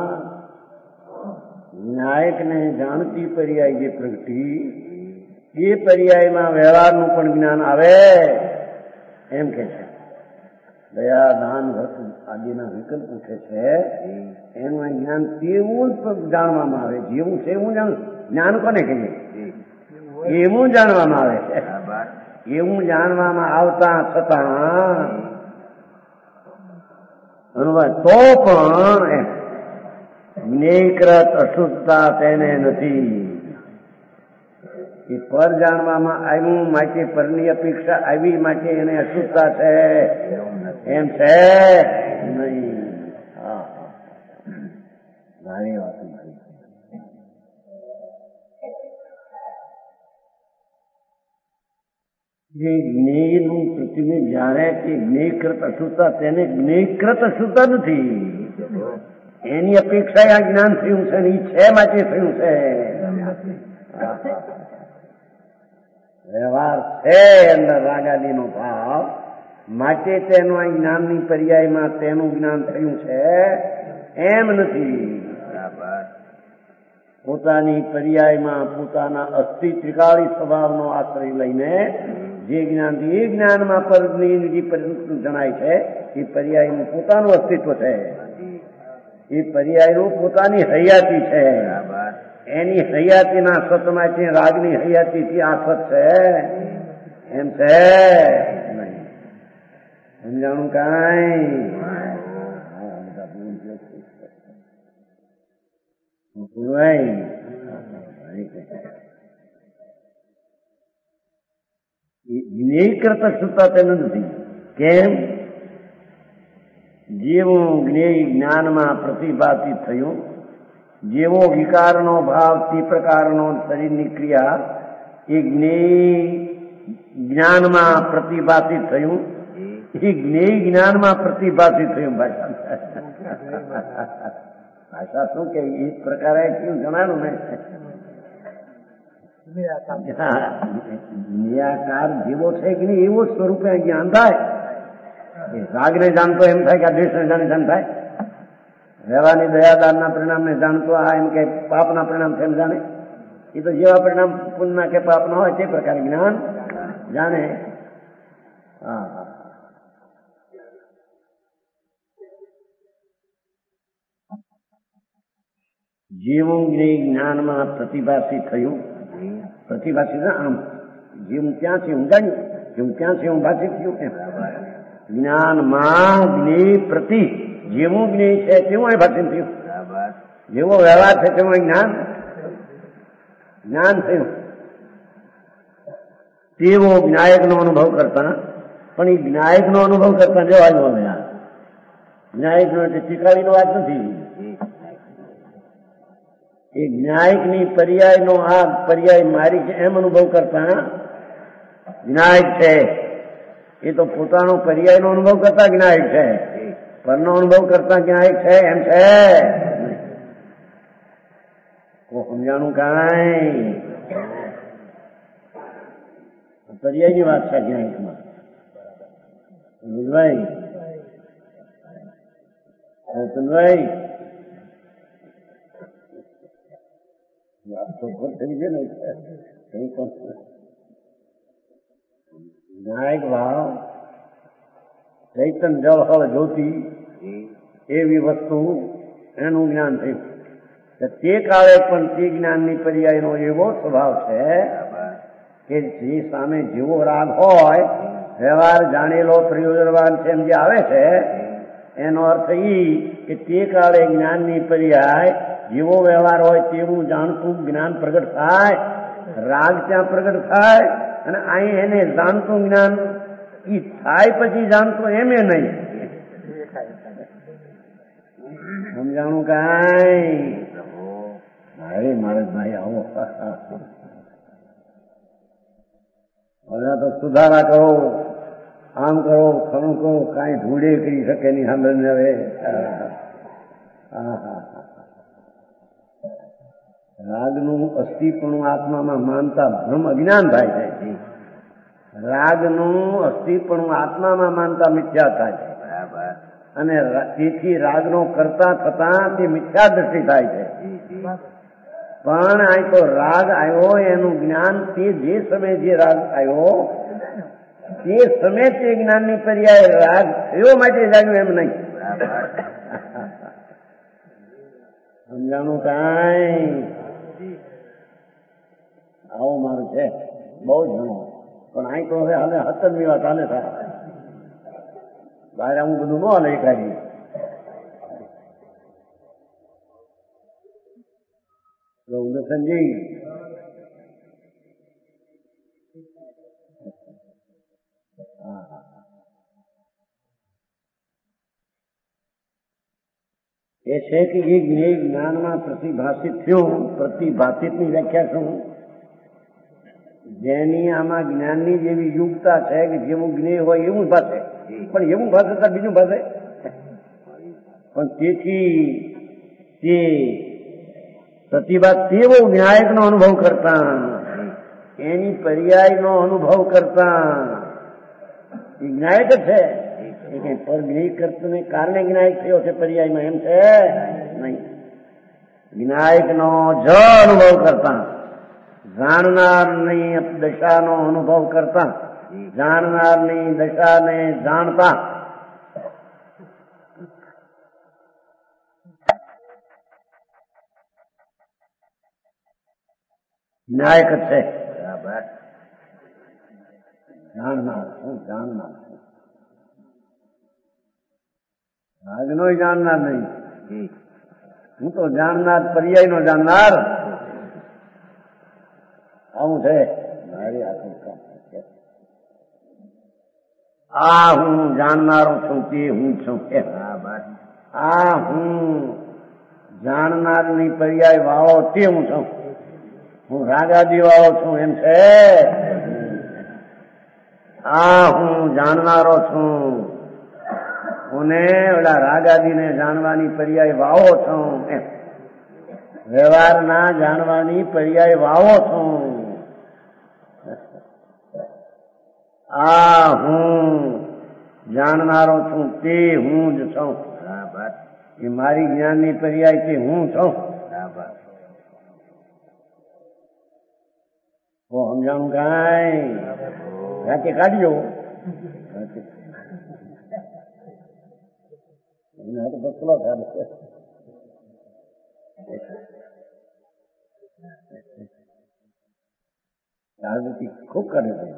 ન્યાયકને જાણતી પર્યાય જે પ્રગટી એ પર્યાયમાં વ્યવહારનું પણ જ્ઞાન આવે એમ કે છે. દયા દાન વ્રત આદિના વિકલ્પ ઉઠે છે એનું જ્ઞાન તેવું જ જાણવામાં આવે. જેવું છે એવું જાણ જ્ઞાન કોને કહીએ? એવું જાણવામાં આવે છે. એવું જાણવામાં આવતા છતાં અનુભવ તો પણ જ્ઞેયકૃત અશુદ્ધતા તેને નથી. એ પર જાણવામાં આવ્યું માટે પરની અપેક્ષા આવી માટે એને અશુદ્ધતા છે એમ છે નહીં. હા ઘણી વાત જે જ્ઞેયનું પ્રતિબિંબ જાણે કે જ્ઞેયકૃત અશુદ્ધતા તેને જ્ઞેયકૃત અશુદ્ધતા નથી. એની અપેક્ષા આ જ્ઞાન થયું છે ને એ છે માટે થયું છે. વ્યવહાર છે અંદર રાગાદીનો ભાવ માટે તેનું આ જ્ઞાનની પર્યાયમાં તેનું જ્ઞાન થયું છે એમ નથી. પોતાની પર્યાયમાં પોતાના અસ્થિ ત્રિકાળી સ્વભાવનો આશ્રય લઈને જે જ્ઞાન એ જ્ઞાનમાં પરની જે જણાય છે એ પર્યાયનું પોતાનું અસ્તિત્વ છે. એ પર્યાયનું પોતાની હયાતી છે. એની હયાતીના સતમાં છે, રાગની હયાતીથી આ સત છે એમ છે નહીં. સમજાણું કાંઈ જ્ઞેય કરતા સુતા તેનું નથી. કેમ? જેવું જ્ઞેય જ્ઞાનમાં પ્રતિભાતિત થયું, જેવો વિકારનો ભાવ તે પ્રકારનો શરીરની ક્રિયા એ જ્ઞેય જ્ઞાનમાં પ્રતિભાતિત થયું, એ જ્ઞેય જ્ઞાનમાં પ્રતિભાતિત થયું. ભાષા ભાષા શું કે એ પ્રકારે કેવું જણાયું ને, નિરાકાર જેવો છે કે નહીં એવો સ્વરૂપે જ્ઞાન થાય. રાગને જાણતો એમ થાય કે આ દ્વેષને જાણે જાણ થાય. રહેવાની દયાદાનના પરિણામને જાણતો આ એમ કે પાપના પરિણામ એમ જાણે. એ તો જેવા પરિણામ પુણ્યના કે પાપના હોય તે પ્રકારે જ્ઞાન જાણે. હા જેવું જ્ઞાનમાં પ્રતિભાષી થયું, પ્રતિભાષી આમ જેવું ત્યાંથી હું જાણ્યું, જેવું ત્યાંથી હું ભાષિત થયું એમ જ્ઞાનમાં જ્ઞેય પ્રતિ જેવું જ્ઞેય છે તેવું એ ભાષિત થયું. જેવો વ્યવહાર છે તેવું જ્ઞાન જ્ઞાન થયું. તેવો જ્ઞાયકનો અનુભવ કરતા, પણ એ જ્ઞાયકનો અનુભવ કરતા જવા જ મળે. જ્ઞાયકનો એટલે શીખાડીનો વાત નથી. એ જ્ઞાયકની પર્યાયનો આ પર્યાય મારી છે એમ અનુભવ કરતા જ્ઞાયક છે. એ તો પોતાનો પર્યાયનો અનુભવ કરતા જ્ઞાયક છે, પરનો અનુભવ કરતા જ્ઞાયક છે એમ છે. સમજાણું કાંઈ પર્યાયની વાત છે જ્ઞાયકમાં. ભાઈ ભાઈ જ્ઞાયક ભાવ ચૈતન જળ હળ જ્યોતિ એવી વસ્તુ એનું જ્ઞાન થયું. તે કાળે પણ તે જ્ઞાનની પર્યાયનો એવો સ્વભાવ છે કે જે સામે જેવો રાગ હોય, વ્યવહાર જાણેલો પ્રયોજનવાન છે એમ જે આવે છે, એનો અર્થ એ કે તે કાળે જ્ઞાનની પર્યાય જેવો વ્યવહાર હોય તેવું જાણતું જ્ઞાન પ્રગટ થાય. રાગ ત્યાં પ્રગટ થાય અને અહીં એને જાણતું જ્ઞાન ઈ થાય પછી જાણતું એમે નહીં. સમજાણું કાંઈ? અરે મારે ભાઈ આવો બધા તો સુધારા કરો, આમ કરો, ખરું કરો, કાંઈ ધૂળે કરી શકે નહીં. સાંભળને હવે હા હા રાગનું અસ્થિપણું આત્મામાં માનતા ભ્રમ અજ્ઞાન થાય છે. રાગનું અસ્થિપણું આત્મામાં માનતા મિથ્યા થાય છે અને તેથી રાગનો કરતા થતા તે મિથ્યા દ્રષ્ટિ થાય છે. પણ આ તો રાગ આવ્યો એનું જ્ઞાન તે જે સમયે જે રાગ આવ્યો તે સમયે તે જ્ઞાનની પર્યાય રાગ થયો માટે જાગ્યું એમ નહીં. સમજાણું કાંઈ? આવું મારું છે બહુ જ ઘણો. પણ અહીં તો હવે હાલે હતનની વાત હાલે થાય. બહાર હું બધું ન હાલે એકાદી. સમજી એ છે કે એ જ્ઞેય જ્ઞાનમાં પ્રતિભાષિત થયું. પ્રતિભાષિતની વ્યાખ્યા શું? જેની આમાં જ્ઞાનની જેવી યુક્તા છે કે જેવું જ્ઞેય હોય એવું ભાષે, પણ એવું ભાષે તો બીજું ભાષે. પણ તેથી તે પ્રતિભા તેવો ન્યાયકનો અનુભવ કરતા, એની પર્યાયનો અનુભવ કરતા એ જ્ઞાયક જ છે. પર જ્ઞેય કરતને કારણે જ્ઞાયક થયો છે પર્યાયમાં એમ છે નહીં. જ્ઞાયકનો જ અનુભવ કરતા, જાણનારની દશાનો અનુભવ કરતા, જાણનારની દશાને જાણતા જ્ઞાયક છે. જાણનાર હું જાણનાર છું, રાજનો જાણનાર નહીં, હું તો જાણનાર પર્યાય નો જાણનાર. આવું છે મારી આખું કામ. આ હું જાણનારો છું તે હું છું. આ હું જાણનારની પર્યાય વાળો તે હું છું. હું રાગાદી વાળો છું એમ છે. આ હું જાણનારો છું અને ઓલા રાગાદીને જાણવાની પર્યાય વાવો છું એમ. વ્યવહારના જાણવાની પર્યાય વાવો છું. આ હું જાણનારો છું તે હું જ છું. એ મારી જ્ઞાનની પર્યાય તે હું છું. ઓ સમજાણું કાંઈ રાતે કાઢજો. બસલો થાય રાજનીતિ ખૂબ કરે છે.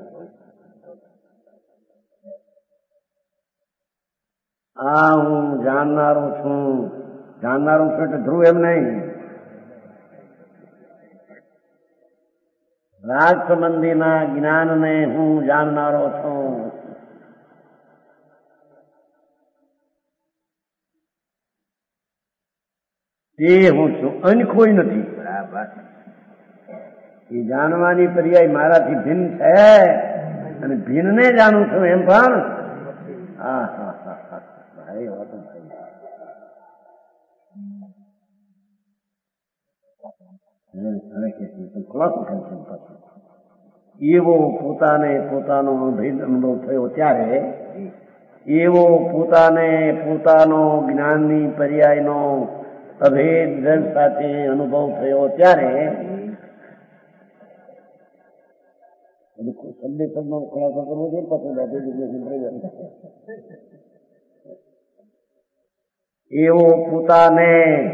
આ હું જાણનારો છું, જાણનારું છું એટલે ધ્રુવ એમ નહીં. રાગ સંબંધીના જ્ઞાનને હું જાણનારો છું. તે હું છું, અન્ય કોઈ નથી. એ જાણવાની પર્યાય મારાથી ભિન્ન છે અને ભિન્નને જાણું છું એમ પણ. હા હા હા હા ભાઈ વાત એવો પોતાને પોતાનો ભેદ અનુભવ થયો ત્યારે, એવો પોતાને પોતાનો જ્ઞાનની પર્યાયનો અભેદ જન સાથે અનુભવ થયો ત્યારે સંદેશ નો ખુલાસો કરવો છે. એવો પોતાને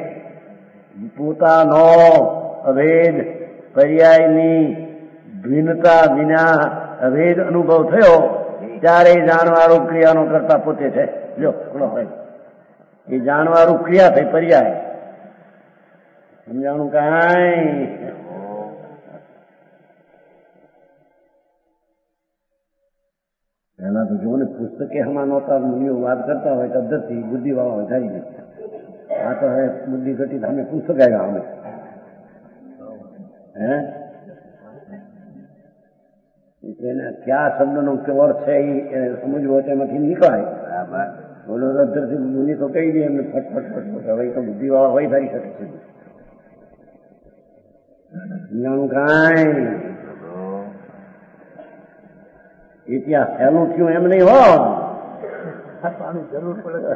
પોતાનો અભેદ પર્યાયની ભિન્નતા વિના અભેદ અનુભવ થયો ત્યારે જાણવાળું ક્રિયાનો કરતા પોતે છે. જો એ જાણવાળું ક્રિયા થઈ પર્યાય. સમજાણું કાંઈ? પહેલા તો જો ને પુસ્તકે હમણાં નહોતા મુનિઓ વાત કરતા હોય પદ્ધતિ બુદ્ધિ વાળા વધારી ગઈ. આ તો હવે બુદ્ધિ ઘટી અમે પુસ્તક આવ્યા અમે હે એને કયા શબ્દનો અર્થ છે એ સમજવો તેમાંથી નીકળાય. બોલો અધરથી મુનિ તો કહી દે એમને ફટફટ ફટફટ. હવે તો બુદ્ધિ વાળા હોય ધારી શકે છે. જાણું કાંઈ ઇતિહાસ સહેલું થયું એમ નહીં હો. જરૂર પડે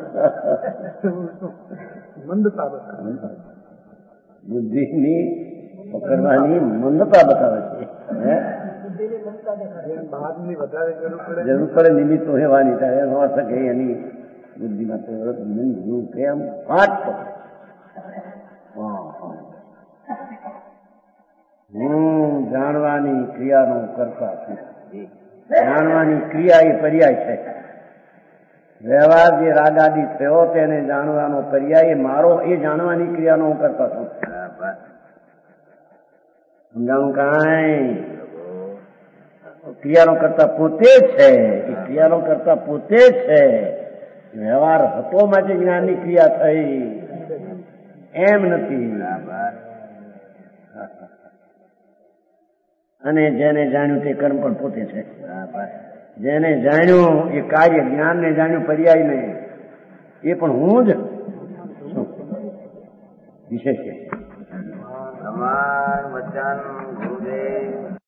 મંદતા બુદ્ધિની પકડવાની મંદતા બતાવે છે. જરૂર પડે નિમિત્તો હેવાની થાય એનો અર્થ કે એની બુદ્ધિમાં કેમ પાઠ હું જાણવાની ક્રિયાનો કરતા છું. જાણવાની ક્રિયા એ પર્યાય છે. વ્યવહાર જે રાગાદી થયો તેને જાણવાનો પર્યાય મારો એ જાણવાની ક્રિયાનો હું કરતા છું. સમજાણું કાંઈ? ક્રિયાનો કરતા પોતે છે. એ ક્રિયાનો કરતા પોતે છે. વ્યવહાર હતો માટે જ્ઞાનની ક્રિયા થઈ એમ નથી. અને જેને જાણ્યું તે કર્મ પણ પોતે છે. જેને જાણ્યું એ કાર્ય જ્ઞાનને જાણ્યું પર્યાયને એ પણ હું જ છું. વિશેષ છે.